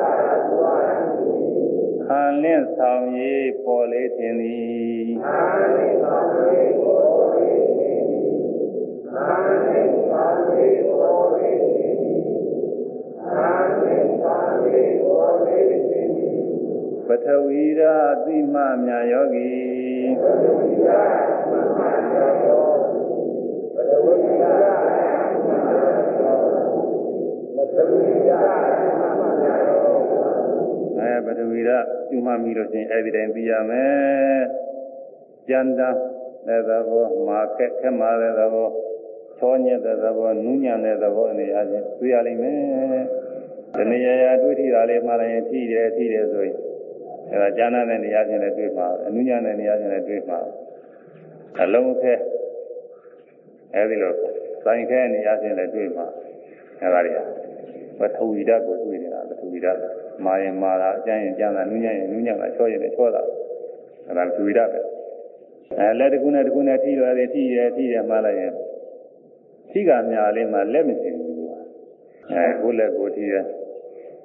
ခံလင်းဆောင်ရေးပေါ်လေးထင်သည်ခံလင်းဆောင်ရေးပေါ်လေးထင်သည်ခံလင်းဆောင်ရေးပေါ်လေးထင်သည်ခံလင်းဆောင်ရေးပေါ်လေးထင်သည်ပထဝီဓာတ်သိမှမြာယောဂီပထဝီဓာတ်သိမှမြာယောဂီပထဝီဓာတ်သိမှမြာယောဂီပထဝီဓာတ်သိမှမြာယောဂီအဲပထဝီဓာတ်ပြုမှပြီးလို့ရှိရင်အဲ့ဒီတိုင်းသိရမယ်ကျန်တာတဲ့သဘောမာခက်ခက်မာတဲ့သဘောချောညက်တဲ့သဘောနူးညံ့တဲ့သဘောအနေအချင်းသိရလိမ့်မယ်ဒီနေရာရာတွေ့ထိတာလေးမှလည်းထိတယ်ထိတယ်ဆိုရင်အဲဒါကျန်တဲ့နေရာချင်းလည်းတွေ့မှာအနူးညံ့တဲ့နေရာချင်းလည်းတွေ့မှာအလုံးခဲအဲဒီလိုစိုင်ခဲနေရာချင်းလည်းတွေ့မှာအဲဒါတွေပထဝီဓာတ်ကိုတွေ့နေတာပထဝီဓာတ်မာရင်မာတာအကျဉ်းရင်ကျန်တာနူးညံ့ရင်နူးညံ့တာချောရင်လည်းချောတာအဲဒါပထဝီဓာတ်ပဲအဲလက်တစ်ခုနဲ့တစ်ခုနဲ့ထိရတယ်ထိရထိရမှလိုက်ရင်ထိကများလေးမှလက်မရှိဘူးအဲကိုယ်လက်ကိုထိရ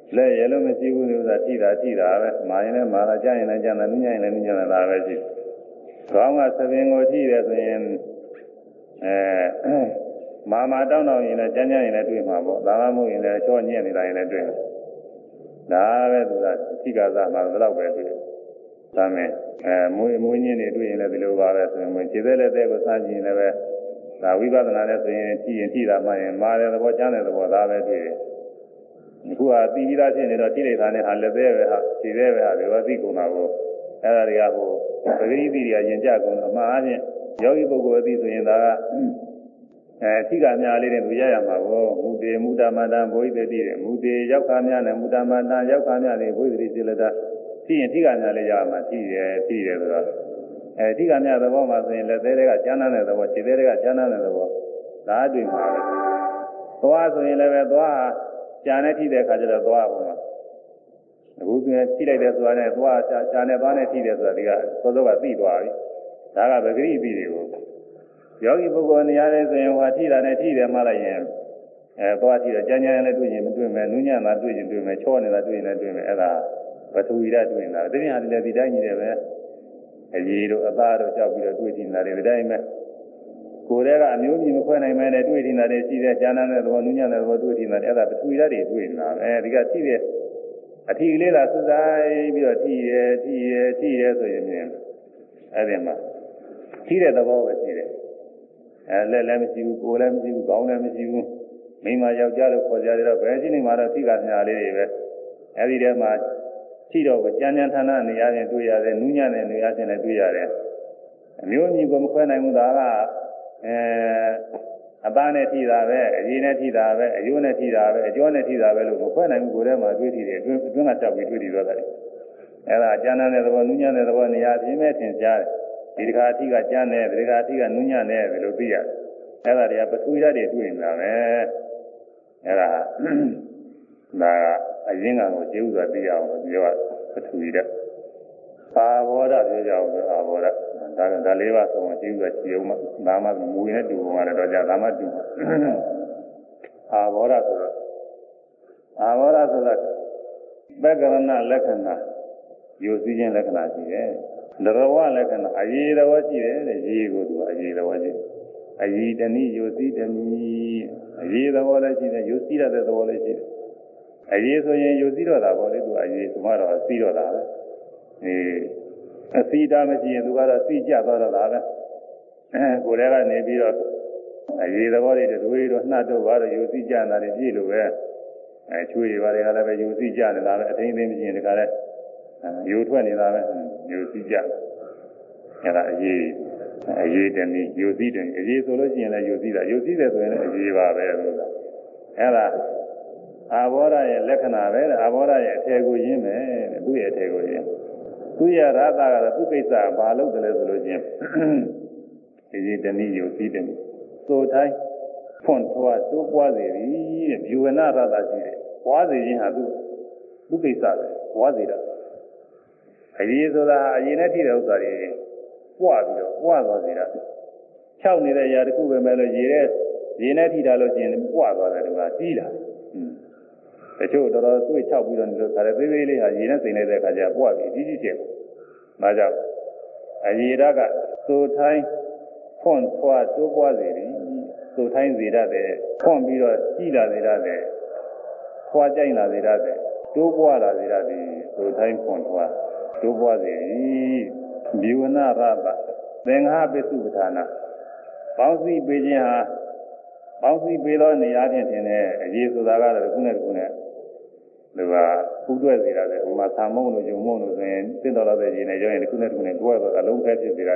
လက်ရလို့မရှိဘူးလို့ဆိုတာထိတာထိတာပဲမာရင်လည်းမာတာကြားရင်လည်းကြားတာနုညံ့ရင်လည်းနုညံ့တာပဲရှိခေါင်းကသပင်ကိုထိတယ်ဆိုရင်အဲမာမာတောင်းတောင်းရင်လည်းကြမ်းကြမ်းရင်လည်းတွေ့မှာပေါ့ဒါမှမဟုတ်ရင်လည်းချောညံ့နေတာရင်လည်းတွေ့မှာဒါပဲသူကထိကစားမှာဘယ်တော့ပဲတွေ့ဒါမဲ့အဲမွေးမွေးညင်းတွေတွေ့ရင်လည်းဒီလိုပါပဲဆိုရင်ခြေသက်လက်သက်ကိုစမ်းကြည့်ရင်လည်းဒါဝိပဿနာနဲ့ဆိုရင်ထိရင်ထိတာမှရင်မာတဲ့သဘောကျမ်းတဲ့သဘောဒါပဲတွေ့တယ်အခုကသီပြီးသားဖြစ်နေတော့ထိလိုက်တာနဲ့ဟာလက်သေးပဲဟာခြေသေးပဲဟာဒီလိုသိကုန်တာကိုအဲ့ဒါတွေကဟိုပဂရိသီတွေကယဉ်ကြကုန်အမှားအချင်းယောဂီပုဂ္ဂိုလ်အသိဆိုရင်ဒါကအဲထိကများလေးတွေသူရရမှာကိုမူတေမူတမတံဘိုဟိတတိတဲ့မူတေရောက်ခါများနဲ့မူတမတံရောက်ခါများတွေဘိုဟိတတိစေလတာထိရင်ထိကများလေးရမှာထိတယ်ထိတယ်ဆိုတော့အဲထိကများသဘောမှာဆိုရင်လက်သေးတွေကကျမ်းမ်းတဲ့သဘောခြေသေးတွေကကျမ်းမ်းတဲ့သဘောဒါအတွေ့မှာပဲသွားဆိုရင်လည်းပဲသွားရှာနဲ့ထိတဲ့အခါကျတော့သွားပါမှာအခုကထိလိုက်တဲ့သွားနဲ့သွားရှာရှာနဲ့သွားနဲ့ထိတယ်ဆိုတာဒီကသောသောကသိသွားပြီဒါကပဂရိပိတွေကိုယောဂီပုဂ္ဂိုလ်နေရာလေးဆိုရင်ဟောထိတာနဲ့ထိတယ်မှလိုက်ရင်အဲသွားထိတော့ကြမ်းကြမ်းလည်းတွေ့ရင်မတွေ့မယ်နူးညံ့တာတွေ့ရင်တွေ့မယ်ချောနေတာတွေ့ရင်လည်းတွေ့မယ်အဲ့ဒါပထဝီဓာတ်တွေ့နေတာဒီနေ့ဟာဒီလည်းဒီတိုင်းကြီးတယ်ပဲအကြီးတို့အသားတို့ကြောက်ပြီးတော့တွေ့ကြည့်နေတာဒီတိုင်းပဲကိုယ်တည်းကအမျိုးမျိုးမခွဲနိုင်မဲနဲ့တွေ့ထင်တာတွေရှိတဲ့ဉာဏ်နဲ့သဘောနုညံ့တဲ့သဘောတွေ့ထင်တာအဲ့ဒါပထဝီဓာတ်တွေတွေ့နေတာအဲဒီကရှိတဲ့အထီလေးလားစဆိုင်ပြီးတော့ထိရထိရထိရဆိုရင်အဲ့ဒီမှာထိတဲ့သဘောပဲရှိတယ်အဲလက်လည်းမရှိဘူးကိုယ်လည်းမရှိဘူးခေါင်းလည်းမရှိဘူးမိန်းမယောက်ျားလို့ခေါ်ကြတယ်တော့ဘယ်ရှိနေမှာတော့ထိကညာလေးတွေပဲအဲဒီထဲမှာထိတော့ကြမ်းကြမ်းထန်ထန်နေရရင်တွေ့ရတယ်နုညံ့တဲ့နေရချင်းလည်းတွေ့ရတယ်အမျိုးမျိုးကိုမခွဲနိုင်ဘူးဒါကအဲအပန်းနဲ့ထိတာပဲအရင်နဲ့ထိတာပဲအယိုးနဲ့ထိတာပဲအကျော်နဲ့ထိတာပဲလို့မခွဲနိုင်ဘူးကိုယ်ထဲမှာတွေ့ထိတယ်အတွင်းအတွင်းကတောက်ပြီးတွေ့ထိတော့တယ်အဲဒါအကျမ်းတဲ့သဘောနုညံ့တဲ့သဘောနေရာပြင်းမဲ့ထင်ရှားတယ်ဒီတစ်ခါအထိကကျမ်းတယ်ဒီတစ်ခါအထိကနုညံ့တယ်ဘယ်လိုသိရလဲအဲဒါတွေကပထဝီဓာတ်တွေတွေ့နေတာပဲအဲဒါဒါအရင်ကတော့ကျေဥစွာသိရအောင်ပြောရပထဝီဓာတ်အာဘောဓပြောကြအောင်ဆိုအာဘောဓဒါကဒါလေးပါးဆုံးကျေဥစွာကြည့်အောင်ဒါမှမူရင်တူပုံရတယ်တော့ကြာဒါမှတူအာဘောဓဆိုတော့အာဘောဓဆိုတာပက္ကရဏလက္ခဏာယူစည်းခြင်းလက္ခဏာရှိတယ်ဒရဝလက္ခဏာအရေးတော်ရှိတယ်တဲ့ရေးကိုသူအရေးတော်ရှိအရေးတနည်းယူစည်းတနည်းအရေးတော်လည်းရှိတယ်ယူစည်းရတဲ့သဘောလည်းရှိတယ်အရေးဆိုရင်ယူစည်းတော့တာပေါ့လေသူအရေးဆိုမှတော့စီးတော့တာပဲအေးအစီတာမရှိရင်သူကတော့စီးကြသွားတော့တာပဲအဲကိုယ်တည်းကနေပြီးတော့အရေးသဘောတွေတွေတော့နှတ်တော့ဘာလို့ယူစည်းကြတာတွေပြည့်လို့ပဲအဲချွေးတွေဘာတွေကလည်းပဲယူစည်းကြနေတာပဲအသိသိမရှိရင်တခါလဲယူထွက်နေတာပဲယူစည်းကြအဲဒါအရေးအရေးတည်းနေယူစည်းတယ်အရေးဆိုလို့ရှိရင်လည်းယူစည်းတာယူစည်းတယ်ဆိုရင်လည်းအရေးပါပဲလို့ဆိုတာအဲဒါအာဘောဓရဲ့လက္ခဏာပဲအာဘောဓရဲ့အထေကိုရင်းမယ်သူ့ရဲ့အထေကိုရင်းသူ့ရဲ့ရသကတော့သူ့ကိစ္စဘာလုပ်တယ်လဲဆိုလို့ချင်းဒီဒီတနည်းယူစည်းတယ်သို့တိုင်းဖွင့်ထွားတိုးပွားစေသည်တဲ့ဘီဝနာရသရှိတယ်ပွားစေခြင်းဟာသူ့သူ့ကိစ္စပဲပွားစေတာအရေးဆိုတာအရေးနဲ့ထိတဲ့ဥစ္စာတွေပွားပြီးတော့ပွားသွားစေတာခြောက်နေတဲ့အရာတစ်ခုပဲမဲ့လို့ရေနဲ့ရေနဲ့ထိတာလို့ရှိရင်ပွားသွားတယ်ဒီမှာကြီးလာတချို့တော်တော်သွေးချောက်ပြီးတော့နေလို့ခါတယ်သေးသေးလေးဟာရေနဲ့စိမ့်လိုက်တဲ့အခါကျပွားပြီးကြီးကြီးကျယ်။ဒါကြောင့်အရေဓာတ်ကသို့ထိုင်းဖွင့်ဖွားတိုးပွားစေသည်သို့ထိုင်းစေတတ်တယ်ဖွင့်ပြီးတော့ကြီးလာစေတတ်တယ်ဖွားကြိုင်လာစေတတ်တယ်တိုးပွားလာစေတတ်သည်သို့ထိုင်းဖွင့်ဖွားတိုးပွားစေသည်ဘီဝနာရတသင်္ဃပစ္စုပ္ပဌာနာပေါင်းစည်းပေးခြင်းဟာပေါင်းစည်းပေးသောနေရာချင်းတင်တဲ့အရေးဆိုတာကတော့တစ်ခုနဲ့တစ်ခုနဲ့သူကပူးတွဲစေတာလေဥမာသာမုံလို့ဂျုံမုံလို့ဆိုရင်သင့်တော်တဲ့ရေနဲ့ရောရင်တစ်ခုနဲ့တစ်ခုနဲ့တွဲတော့အလုံးဖဲဖြစ်စေတာ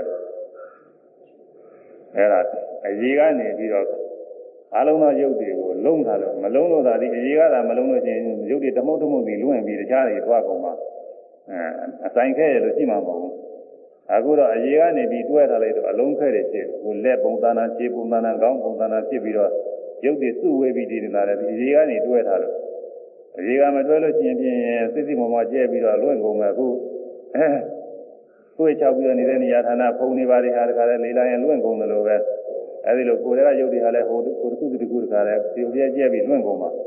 အဲ့ဒါအရေးကနေပြီးတော့အလုံးသောရုပ်တွေကိုလုံးထားလို့မလုံးလို့သာဒီအရေးကသာမလုံးလို့ရှိရင်ရုပ်တွေတမုတ်တမုတ်ပြီးလွင့်ပြီးတခြားတွေသွားကုန်မှာအဲအဆိုင်ခဲရလို့ရှိမှာမဟုတ်ဘူးအခုတော့အရေးကနေပြီးတွဲထားလိုက်တော့အလုံးခဲတွေဖြစ်ဟိုလက်ပုံသဏ္ဍာန်ခြေပုံသဏ္ဍာန်ခေါင်းပုံသဏ္ဍာန်ဖြစ်ပြီးတော့ရုပ်တွေစုဝေးပြီးတည်နေတာလေဒီအရေးကနေတွဲထားလို့အရေးကမတွဲလို့ရှိရင်ဖြင့်စစ်စစ်မော်မော်ကျဲပြီးတော့လွင့်ကုန်မှာအခုအဲကိုယ်ချောက်ပြီးတော့နေတဲ့နေရာဌာနဖုံနေပါလေဟာတခါလဲလေးလာရင်လွင့်ကုန်တယ်လို့ပဲအဲဒီလိုကိုယ်တည်းကရုပ်တွေဟာလဲဟိုကိုတစ်ခုတစ်ခုတခါလဲပြုတ်ပြဲကျဲပြီးလွင့်ကုန်မှာ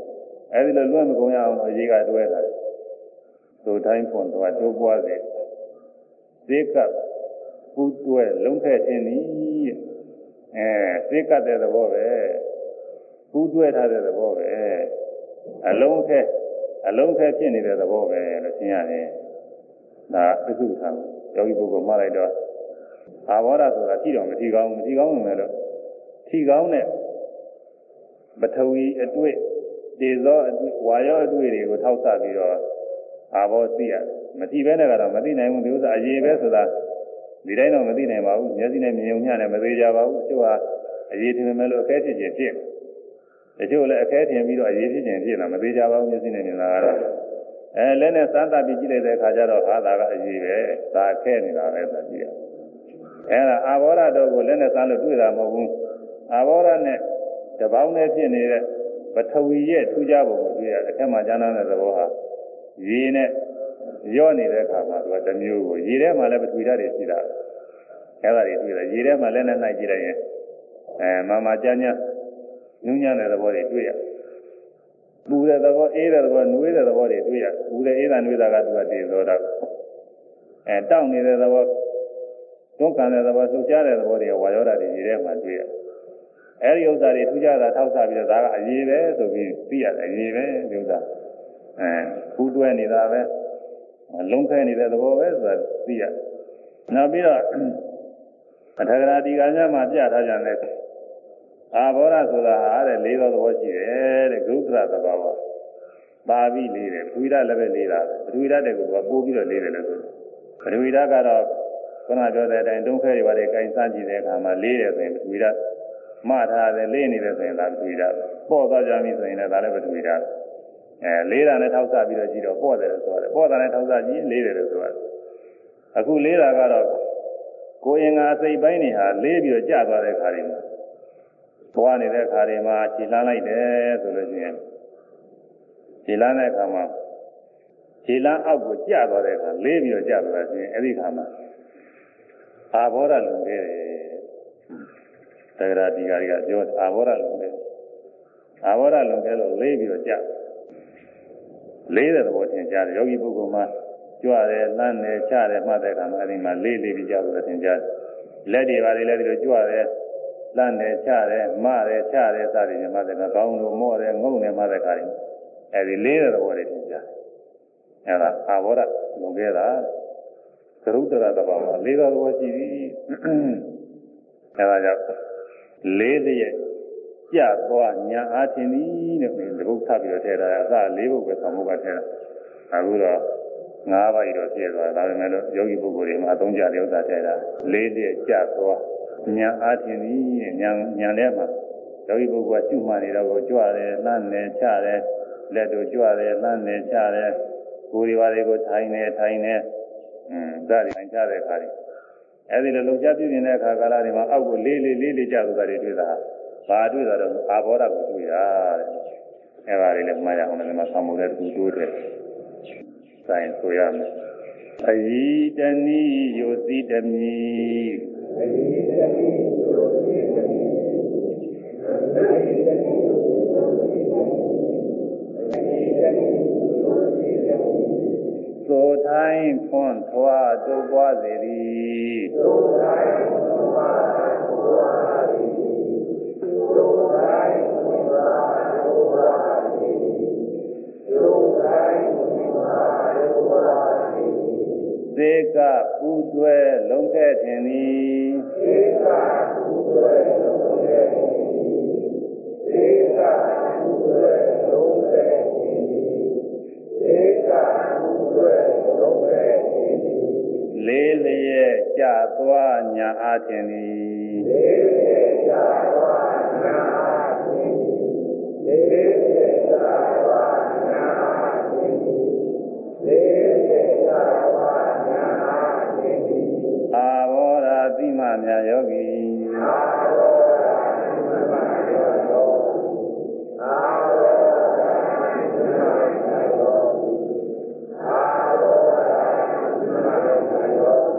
အဲဒီလိုလွတ်မကုန်ရအောင်အရေးကတွဲတာသို့တိုင်းဖွန်တော့တိုးပွားစေသေကပူတွဲလုံးခဲ့ခြင်းသည်အဲသေကတဲ့သဘောပဲပူတွဲထားတဲ့သဘောပဲအလုံးခဲအလုံးခဲဖြစ်နေတဲ့သဘောပဲလို့ရှင်းရတယ်ဒါအစုခံယောဂီပုဂ္ဂိုလ်မှလိုက်တော့အာဘောဓဆိုတာကြည့်တော့မထီကောင်းမထီကောင်းမယ်လို့ထီကောင်းတဲ့ပထဝီအတွေ့တေဇောအတွေ့ဝါရောအတွေ့တွေကိုထောက်ဆပြီးတော့အာဘောသိရမထီပဲနဲ့ကတော့မသိနိုင်ဘူးဒီဥစ္စာအရေးပဲဆိုတာဒီတိုင်းတော့မသိနိုင်ပါဘူးမျက်စိနဲ့မြင်ုံညနဲ့မသေးကြပါဘူးတချို့ဟာအရေးထင်မယ်လို့အခဲဖြစ်ခြင်းဖြစ်တချို့လည်းအခဲထင်ပြီးတော့အရေးဖြစ်ခြင်းဖြစ်လာမသေးကြပါဘူးမျက်စိနဲ့မြင်တာကတော့အဲလည်းနဲ့စမ်းသပ်ပြီးကြည့်လိုက်တဲ့အခါကျတော့ဟာဒါကအရေးပဲဒါခဲနေတာပဲဆိုကြည့်ရအဲဒါအာဘောဓတော်ကိုလည်းနဲ့စမ်းလို့တွေ့တာမဟုတ်ဘူးအာဘောဓနဲ့တပေါင်းနဲ့ဖြစ်နေတဲ့ပထဝီရဲ့ထူးခြားပုံကိုတွေ့ရအထက်မှာကျမ်းမ်းတဲ့သဘောဟာရေနဲ့ရော့နေတဲ့အခါမှာသူကတစ်မျိုးကိုရေထဲမှာလည်းပထဝီဓာတ်တွေရှိတာအဲဒါတွေတွေ့တယ်ရေထဲမှာလည်းနဲ့နိုင်ကြည့်လိုက်ရင်အဲမမကျမ်းကျမ်းနူးညံ့တဲ့သဘောတွေတွေ့ရပူတဲ့သဘောအေးတဲ့သဘောနွေးတဲ့သဘောတွေတွေ့ရပူတဲ့အေးတာနွေးတာကသူကတေဇောဓာတ်အဲတောင့်နေတဲ့သဘောတွန်းကန်တဲ့သဘောလှုပ်ရှားတဲ့သဘောတွေဝါယောဓာတ်တွေရေထဲမှာတွေ့ရအဲဒီဥစ္စာတွေထူးခြားတာထောက်ဆပြီးတော့ဒါကအရေးပဲဆိုပြီးသိရတယ်အရေးပဲဒီဥစ္စာအဲပူတွဲနေတာပဲလုံးခဲနေတဲ့သဘောပဲဆိုတာသိရနောက်ပြီးတော့အထက်ကရာဒီကညမှာပြထားကြတယ်အာဘောဓဆိုတာဟာတဲ့လေးသောသဘောရှိတယ်တဲ့ဂုတ္တရသဘာဝပါပြီးလေးတယ်ပထဝီဓာတ်လည်းပဲလေးတာပဲပထဝီဓာတ်တွေကပို့ပြီးတော့လေးတယ်လို့ဆိုတယ်ပထဝီဓာတ်ကတော့ခုနပြောတဲ့အတိုင်းတုံးခဲတွေပါတယ်ကိုင်စမ်းကြည့်တဲ့အခါမှာလေးတယ်ဆိုရင်ပထဝီဓာတ်မှတ်ထားတယ်လေးနေတယ်ဆိုရင်ဒါပထဝီဓာတ်ပေါ့သွားကြပြီဆိုရင်လည်းဒါလည်းပထဝီဓာတ်အဲလေးတာနဲ့ထောက်ဆပြီးတော့ကြည့်တော့ပေါ့တယ်လို့ဆိုရတယ်ပေါ့တာနဲ့ထောက်ဆကြည့်လေးတယ်လို့ဆိုရတယ်အခုလေးတာကတော့ကိုယ်ရင်္ဂါစိတ်ပိုင်းတွေဟာလေးပြီးတော့ကျသွားတဲ့ခါတွေမှာသွားနေတဲ့ခါတွေမှာခြေလှမ်းလိုက်တယ်ဆိုလို့ရှိရင်ခြေလှမ်းတဲ့အခါမှာခြေလှမ်းအောက်ကိုကျသွားတဲ့အခါလေးပြီးတော့ကျသွားတယ်ဆိုရင်အဲ့ဒီခါမှာအာဘောဓလွန်ခဲ့တယ်တဂရဒီဃာတွေကပြောအာဘောဓလွန်ခဲ့အာဘောဓလွန်ခဲ့လို့လေးပြီးတော့ကျလေးတဲ့သဘောသင်ကြားတယ်ယောဂီပုဂ္ဂိုလ်မှာကြွတယ်လှမ်းတယ်ချတယ်မှတ်တဲ့အခါမှာအဲ့ဒီမှာလေးလေးပြီးကျလို့သင်ကြားတယ်လက်တွေပါလေလက်တွေကြွတယ်လှမ်းတယ်ချတယ်မတယ်ချတယ်စသည်ဖြင့်မှတဲ့ကောင်းလို့မော့တယ်ငုံတယ်မှတဲ့ခါတွေအဲဒီလေးတဲ့သဘောတွေသင်ကြားအဲဒါအာဘောဓလွန်ခဲ့တာသရုပ်တရသဘာဝလေးသောသဘောရှိသည်အဲဒါကြောင့်လေးတည်းကြသွားညာအားဖြင့်သည်တဲ့ဒီဘုထပ်ပြီးတော့ထည့်တာအစလေးဘုပဲသံဃာကထည့်တာအခုတော့ငါးပါးတော့ပြည့်သွားဒါပေမဲ့လို့ယောဂီပုဂ္ဂိုလ်တွေမှာအသုံးကျတဲ့ဥစ္စာထည့်တာလေးတည်းကြသွားညာအားဖြင့်သည်ညာညာထဲမှာယောဂီပုဂ္ဂိုလ်ကကျွမှနေတော့ကိုကြွတယ်လှမ်းတယ်ချတယ်လက်တို့ကြွတယ်လှမ်းတယ်ချတယ်ကိုယ်ဒီပါတွေကိုထိုင်နေထိုင်နေอืมဒါတွေထိုင်ကြတဲ့အခါတွေအဲဒီလိုလုံချပြည့်နေတဲ့အခါကာလတွေမှာအောက်ကိုလေးလေးလေးလေးကျသွားတယ်တွေ့တာဘာတွေ့တာတော့အာဘောဓကိုတွေ့တာတဲ့အဲဒါလေးလည်းမှားရအောင်လည်းမဆံမိုးတဲ့တူတိုးတယ်ဆိုင်ဆိုရမယ်အယီတဏီယိုစီတမီအယီတဏီယိုစီတမီအယီတဏီယိုစီတမီအယီတဏီယိုစီတမီသို့တိုင်းဖွင့်ထွားတိုးပွားစေသည်သို့တိုင်းဖွင့်ထွားတိုးပွားစေသည်သို့တိုင်းဖွင့်ထွားတိုးပွားစေသည်သို့တိုင်းဖွင့်ထွားတိုးပွားစေသည်သေကပူတွဲလုံးခဲ့ခြင်းသည်သေကပူတွဲလုံးခဲ့ခြင်းသည်သေကပူတွဲလုံးခဲ့ခြင်းသည်သေကပူတွဲလုံးခဲ့ခြင်းသည်လေးလျက်ကြသွားညာအားဖြင့်သည်လေးလျက်ကြသွားညာအားဖြင့်သည်လေးလျက်ကြသွားညာအားဖြင့်သည်လေးလျက်ကြသွားညာအားဖြင့်သည်အာဘောဓတိမမြတ်ယောဂီအာဘောဓတိမမြတ်ယောဂီအာဘောဓတိမမြတ်ယောဂီအာဘောဓတိမမြတ်ယောဂီ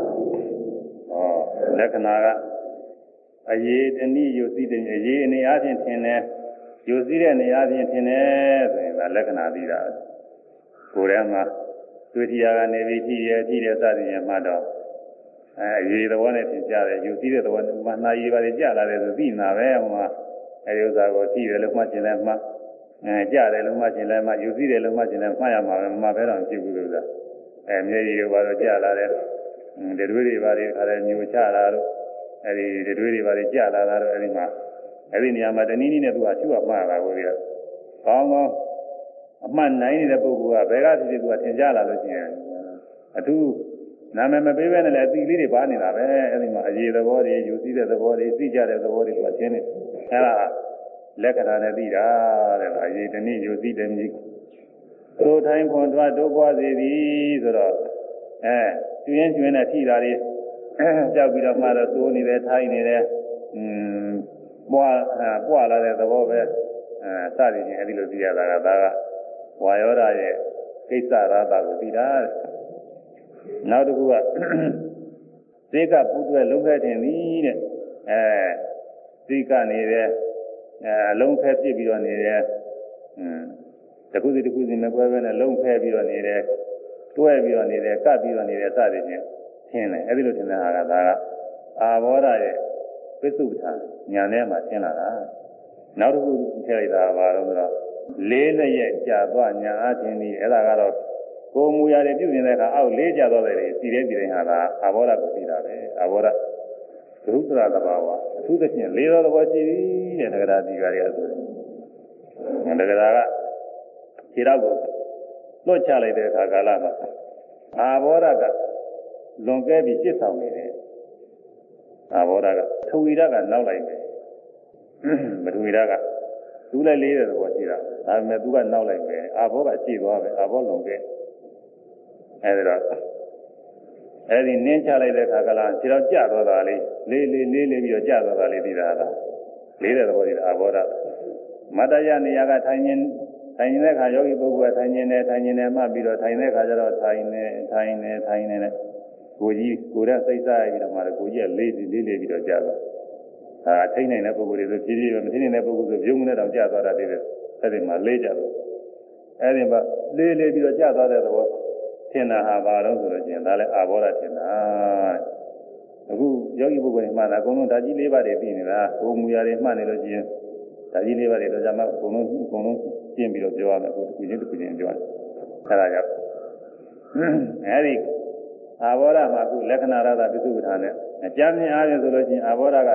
လက္ခဏာကအရေးတဏိယုသိတဏိအရေးအနေအားဖြင့်ထင်တယ်ယူစည်းတဲ့နေရာချင်းထင်တယ်ဆိုရင်ဒါလက္ခဏာပြီးတာကိုယ်ထဲမှာတွေ့ထရာကနေပြီးကြည့်ရကြည့်ရစသည်ဖြင့်မှတော့အဲရေသဘောနဲ့သင်ကြတယ်ယူစည်းတဲ့သဘောမှာနှာရည်ပါလေကြလာတယ်ဆိုသိနေတာပဲဟိုမှာအဲဒီဥစ္စာကိုကြည့်တယ်လို့မှတ်ကျင်လဲမှတ်အဲကြတယ်လို့မှတ်ကျင်လဲမှတ်ယူစည်းတယ်လို့မှတ်ကျင်လဲမှတ်ရမှာပဲမှတ်ပဲတော့ကြည့်ဘူးလို့ဆိုတာအဲမျက်ရည်တွေပါတော့ကြလာတယ်တတွေးတွေပါလေခါတယ်ညိုချလာတော့အဲဒီတတွေးတွေပါလေကြလာတာတော့အဲဒီမှာအဲဒီနေရာမှာတနည်းနည်းနဲ့သူကရှုရမှားတာကိုကြီးကောင်းကောင်းအမှတ်နိုင်နေတဲ့ပုဂ္ဂိုလ်ကဘယ်ကဖြစ်ဖြစ်သူကသင်ကြားလာလို့ရှိရင်အထူးနာမည်မပေးဘဲနဲ့လည်းအသီလေးတွေပါနေတာပဲအဲဒီမှာအရေးသဘောတွေယူစည်းတဲ့သဘောတွေသိကြတဲ့သဘောတွေကသင်နေအဲဒါလက္ခဏာနဲ့သိတာတဲ့အရေးတနည်းယူစည်းတယ်မြည်သို့ထိုင်ခွန်သွားတိုးပွားစေသည်ဆိုတော့အဲကျွင်းကျွင်းနဲ့ထိတာတွေကြောက်ပြီးတော့မှတော့သိုးနေတယ်ထိုင်နေတယ်อืมပွားပွားလာတဲ့သဘောပဲအဲစသည်ချင်းအဲဒီလိုသိရတာကဒါကဝါယောဓာရဲ့ကိစ္စရာတာကိုသိတာနောက်တစ်ခုကစိတ်ကပူတွဲလုံးခဲတင်သည်တဲ့အဲစိတ်ကနေတယ်အဲအလုံးခဲပြစ်ပြီးတော့နေတယ်อืมတခုစီတခုစီမကွဲပဲနဲ့လုံးခဲပြီးတော့နေတယ်တွဲပြီးတော့နေတယ်ကပ်ပြီးတော့နေတယ်စသည်ချင်းထင်းတယ်အဲဒီလိုထင်တဲ့ဟာကဒါကအာဘောဓရဲ့ပစ္စုပ္ပန်ညာထဲမှာရှင်းလာတာနောက်တစ်ခုထည့်လိုက်တာပါတော့ဆိုတော့လေးလက်ရဲ့ကြာသွားညာအချင်းဒီအဲ့ဒါကတော့ကိုယ်မူရာတွေပြုပြင်တဲ့အခါအောက်လေးကြာသွားတယ်စီတဲ့ပြည်တိုင်းဟာကအာဘောဓကိုသိတာပဲအာဘောဓဒုက္ခသဘာဝအထူးသဖြင့်လေးတော်သဘောရှိသည်တဲ့တက္ကရာဒီကာရီဆိုတယ်တက္ကရာကခြေတော့ကိုလွတ်ချလိုက်တဲ့အခါကာလမှာအာဘောဓကလွန်ကဲပြီးရှစ်ဆောင်နေတယ်အာဘောဓကထဝီရကနောက်လိုက်တယ်မထဝီရကသူလည်းလေးတဲ့သဘောရှိတာဒါပေမဲ့သူကနောက်လိုက်ပဲအာဘောကရှည်သွားပဲအာဘောလွန်ကဲအဲဒီတော့အဲဒီနင်းချလိုက်တဲ့အခါကလာခြေတော့ကျသွားတာလေးလေးလေးလေးလေးပြီးတော့ကျသွားတာလေးဒီလားလေးတဲ့သဘောရှိတာအာဘောဓမတ္တယနေရာကထိုင်ခြင်းထိုင်နေတဲ့အခါယောဂီပုဂ္ဂိုလ်ကထိုင်ခြင်းနဲ့ထိုင်ခြင်းနဲ့မှပြီးတော့ထိုင်တဲ့အခါကျတော့ထိုင်နေထိုင်နေထိုင်နေနဲ့ကိုကြီးကိုယ်ကစိတ်စားပြီးတော့မှကိုကြီးကလေးလေးလေးပြီးတော့ကြာသွားဒါထိတ်နိုင်တဲ့ပုဂ္ဂိုလ်တွေဆိုဖြည်းဖြည်းပဲမထိနိုင်တဲ့ပုဂ္ဂိုလ်ဆိုပြုံးနဲ့တောင်ကြာသွားတာတည်းအဲဒီမှာလေးကြတော့အဲဒီမှာလေးလေးပြီးတော့ကြာသွားတဲ့သဘောထင်တာဟာဘာလို့ဆိုလို့ရှိရင်ဒါလည်းအာဘောဓထင်တာအခုယောဂီပုဂ္ဂိုလ်တွေမှတာအကုန်လုံးဓာတ်ကြီးလေးပါးတွေပြီးနေတာကိုယ်မူရာတွေမှနေလို့ရှိရင်ဓာတ်ကြီးလေးပါးတွေတော့ကြာမှအကုန်လုံးအကုန်လုံးကျင့်ပြီးတော့ပြောရမယ်ကိုယ်တစ်ခုချင်းတစ်ခုချင်းပြောရတယ်အဲဒါကြောင့်အဲဒီအာဘောဓမှာအခုလက္ခဏာရတာပြစ္စုပ္ပန်နဲ့အကြမ်းမြင်အားဖြင့်ဆိုလို့ရှိရင်အာဘောဓက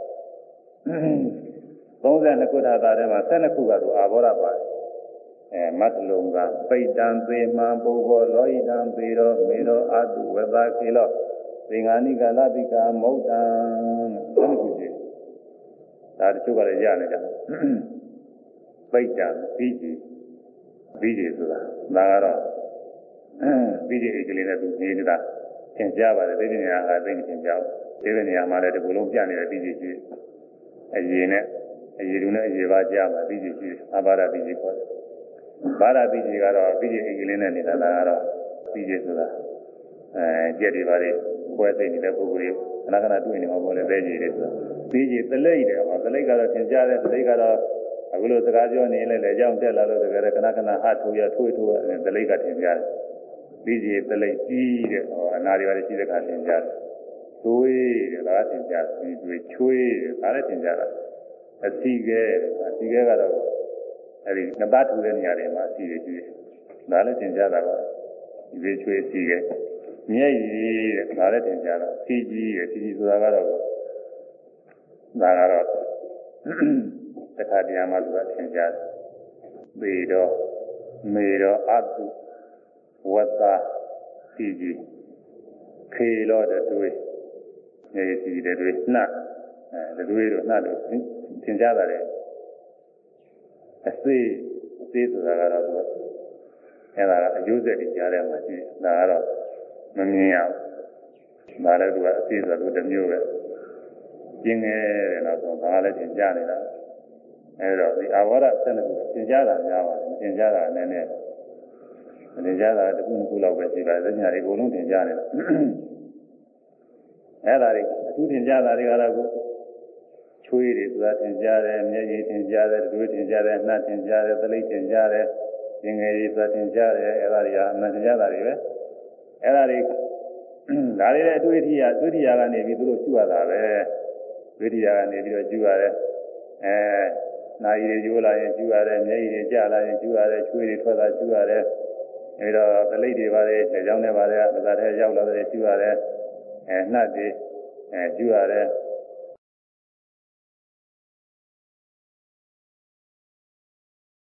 သုံးဆယ်နှစ်ခုထာတာထဲမှာဆယ်နှစ်ခုကတော့အာဘောဓပါတယ်အဲမတ်လုံကပိတံသေမှန်ပုဗ္ဗောလောဟိတံသေရောမေရောအာတုဝသခေလောသင်္ဃာနိကလတိကာမုတ်တံဆယ်နှစ်ခုရှိဒါတချို့ကလည်းရနေကြပိတံပြီးကြည့်ပြီးကြည့်ဆိုတာဒါကတော့ပြီးကြည့်ဧကလေးနဲ့သူနေနေတာသင်ကြားပါတယ်ဒီနေရာကသိနေသင်ကြားဒီနေရာမှာလည်းဒီကုလုံးပြနေတဲ့ပြီးကြည့်ရှိအရေးနဲ့အရေးတူနဲ့အရေးပါကြားမှာပြီးကြည့်ရှိအဘာဒပြီးကြည့်ခေါ်တယ်ဘာဒပြီးကြည့်ကတော့ပြီးကြည့်ဧကလေးနဲ့နေတာကတော့ပြီးကြည့်ဆိုတာအဲကြက်တွေပါလေပွဲသိနေတဲ့ပုဂ္ဂိုလ်တွေခဏခဏတွေ့နေမှာပေါ့လေပဲကြည့်တယ်ဆိုတာပြီးကြည့်သလိတ်တယ်ဟောသလိတ်ကတော့သင်ကြားတဲ့သလိတ်ကတော့အခုလိုစကားပြောနေလဲလေအကြောင်းတက်လာလို့တကယ်ခဏခဏဟာထိုးရထွေးထိုးရသလိတ်ကသင်ကြားတယ်ပြီးကြည့်သလိတ်ကြီးတဲ့ဟောအနာတွေပါလေရှိတဲ့ခါသင်ကြားတယ်သွေးတဲ့ဒါကသင်ကြားတယ်သွေးချွေးတဲ့ဒါလည်းသင်ကြားတာအစီကဲအစီကဲကတော့အဲဒီငပတ်ထူတဲ့နေရာတွေမှာအစီတွေရှိတယ်ဒါလည်းသင်ကြားတာပါဒီသွေးချွေးအစီကဲမျက်ရည်တဲ့ဒါလည်းသင်ကြားတာစီကြီးတဲ့စီကြီးဆိုတာကတော့ဒါကတော့တခါတည်းမှသူကသင်ကြားတယ်သေတော့မေတော့အတုဝတ္တစီကြီးခေလောတဲ့တွေးမျက်ရည်စီတဲ့တွေးနှက်အဲတွေးတော့နှက်တော့သင်ကြားတာလေအသေးအသေးဆိုတာကတော့သူအဲ့ဒါကအကျိုးဆက်တွေကြားထဲမှာရှိဒါကတော့မမြင်ရဘူးဒါလည်းသူကအသေးဆိုတော့တစ်မျိုးပဲကျင်းငယ်တယ်တော့ဆိုဒါလည်းသင်ကြားနေတာအဲ့တော့ဒီအာဝရဆက်နှစ်ခုသင်ကြားတာများပါတယ်သင်ကြားတာနည်းနည်းသင်ကြားတာတစ်ခုနှစ်ခုလောက်ပဲရှိပါတယ်ညာတွေအကုန်လုံးသင်ကြားနေတာအဲ့ဒါတွေအထူးသင်ကြားတာတွေကတော့ချချွေးတွေဆိုတာသင်ကြားတယ်မျက်ရည်သင်ကြားတယ်တွေးသင်ကြားတယ်နှာသင်ကြားတယ်သလိပ်သင်ကြားတယ်သင်္ကေတဆိုတာသင်ကြားတယ်အဲ့ဒါတွေကအမှန်တရားတာတွေပဲအဲ့ဒါတွေဒါတွေလည်းအတွေ့အထိရသုတိယကနေပြီးသူတို့ကျူရတာပဲသုတိယကနေပြီးတော့ကျူရတယ်အဲနာရီတွေကျိုးလာရင်ကျူရတယ်မျက်ရည်တွေကျလာရင်ကျူရတယ်ချွေးတွေထွက်လာကျူရတယ်အဲတော့သလိပ်တွေပါတယ်လက်ကြောင်းတွေပါတယ်ပဇာထဲရောက်လာတယ်ကျူရတယ်အဲနှတ်တွေအဲကျူရတယ်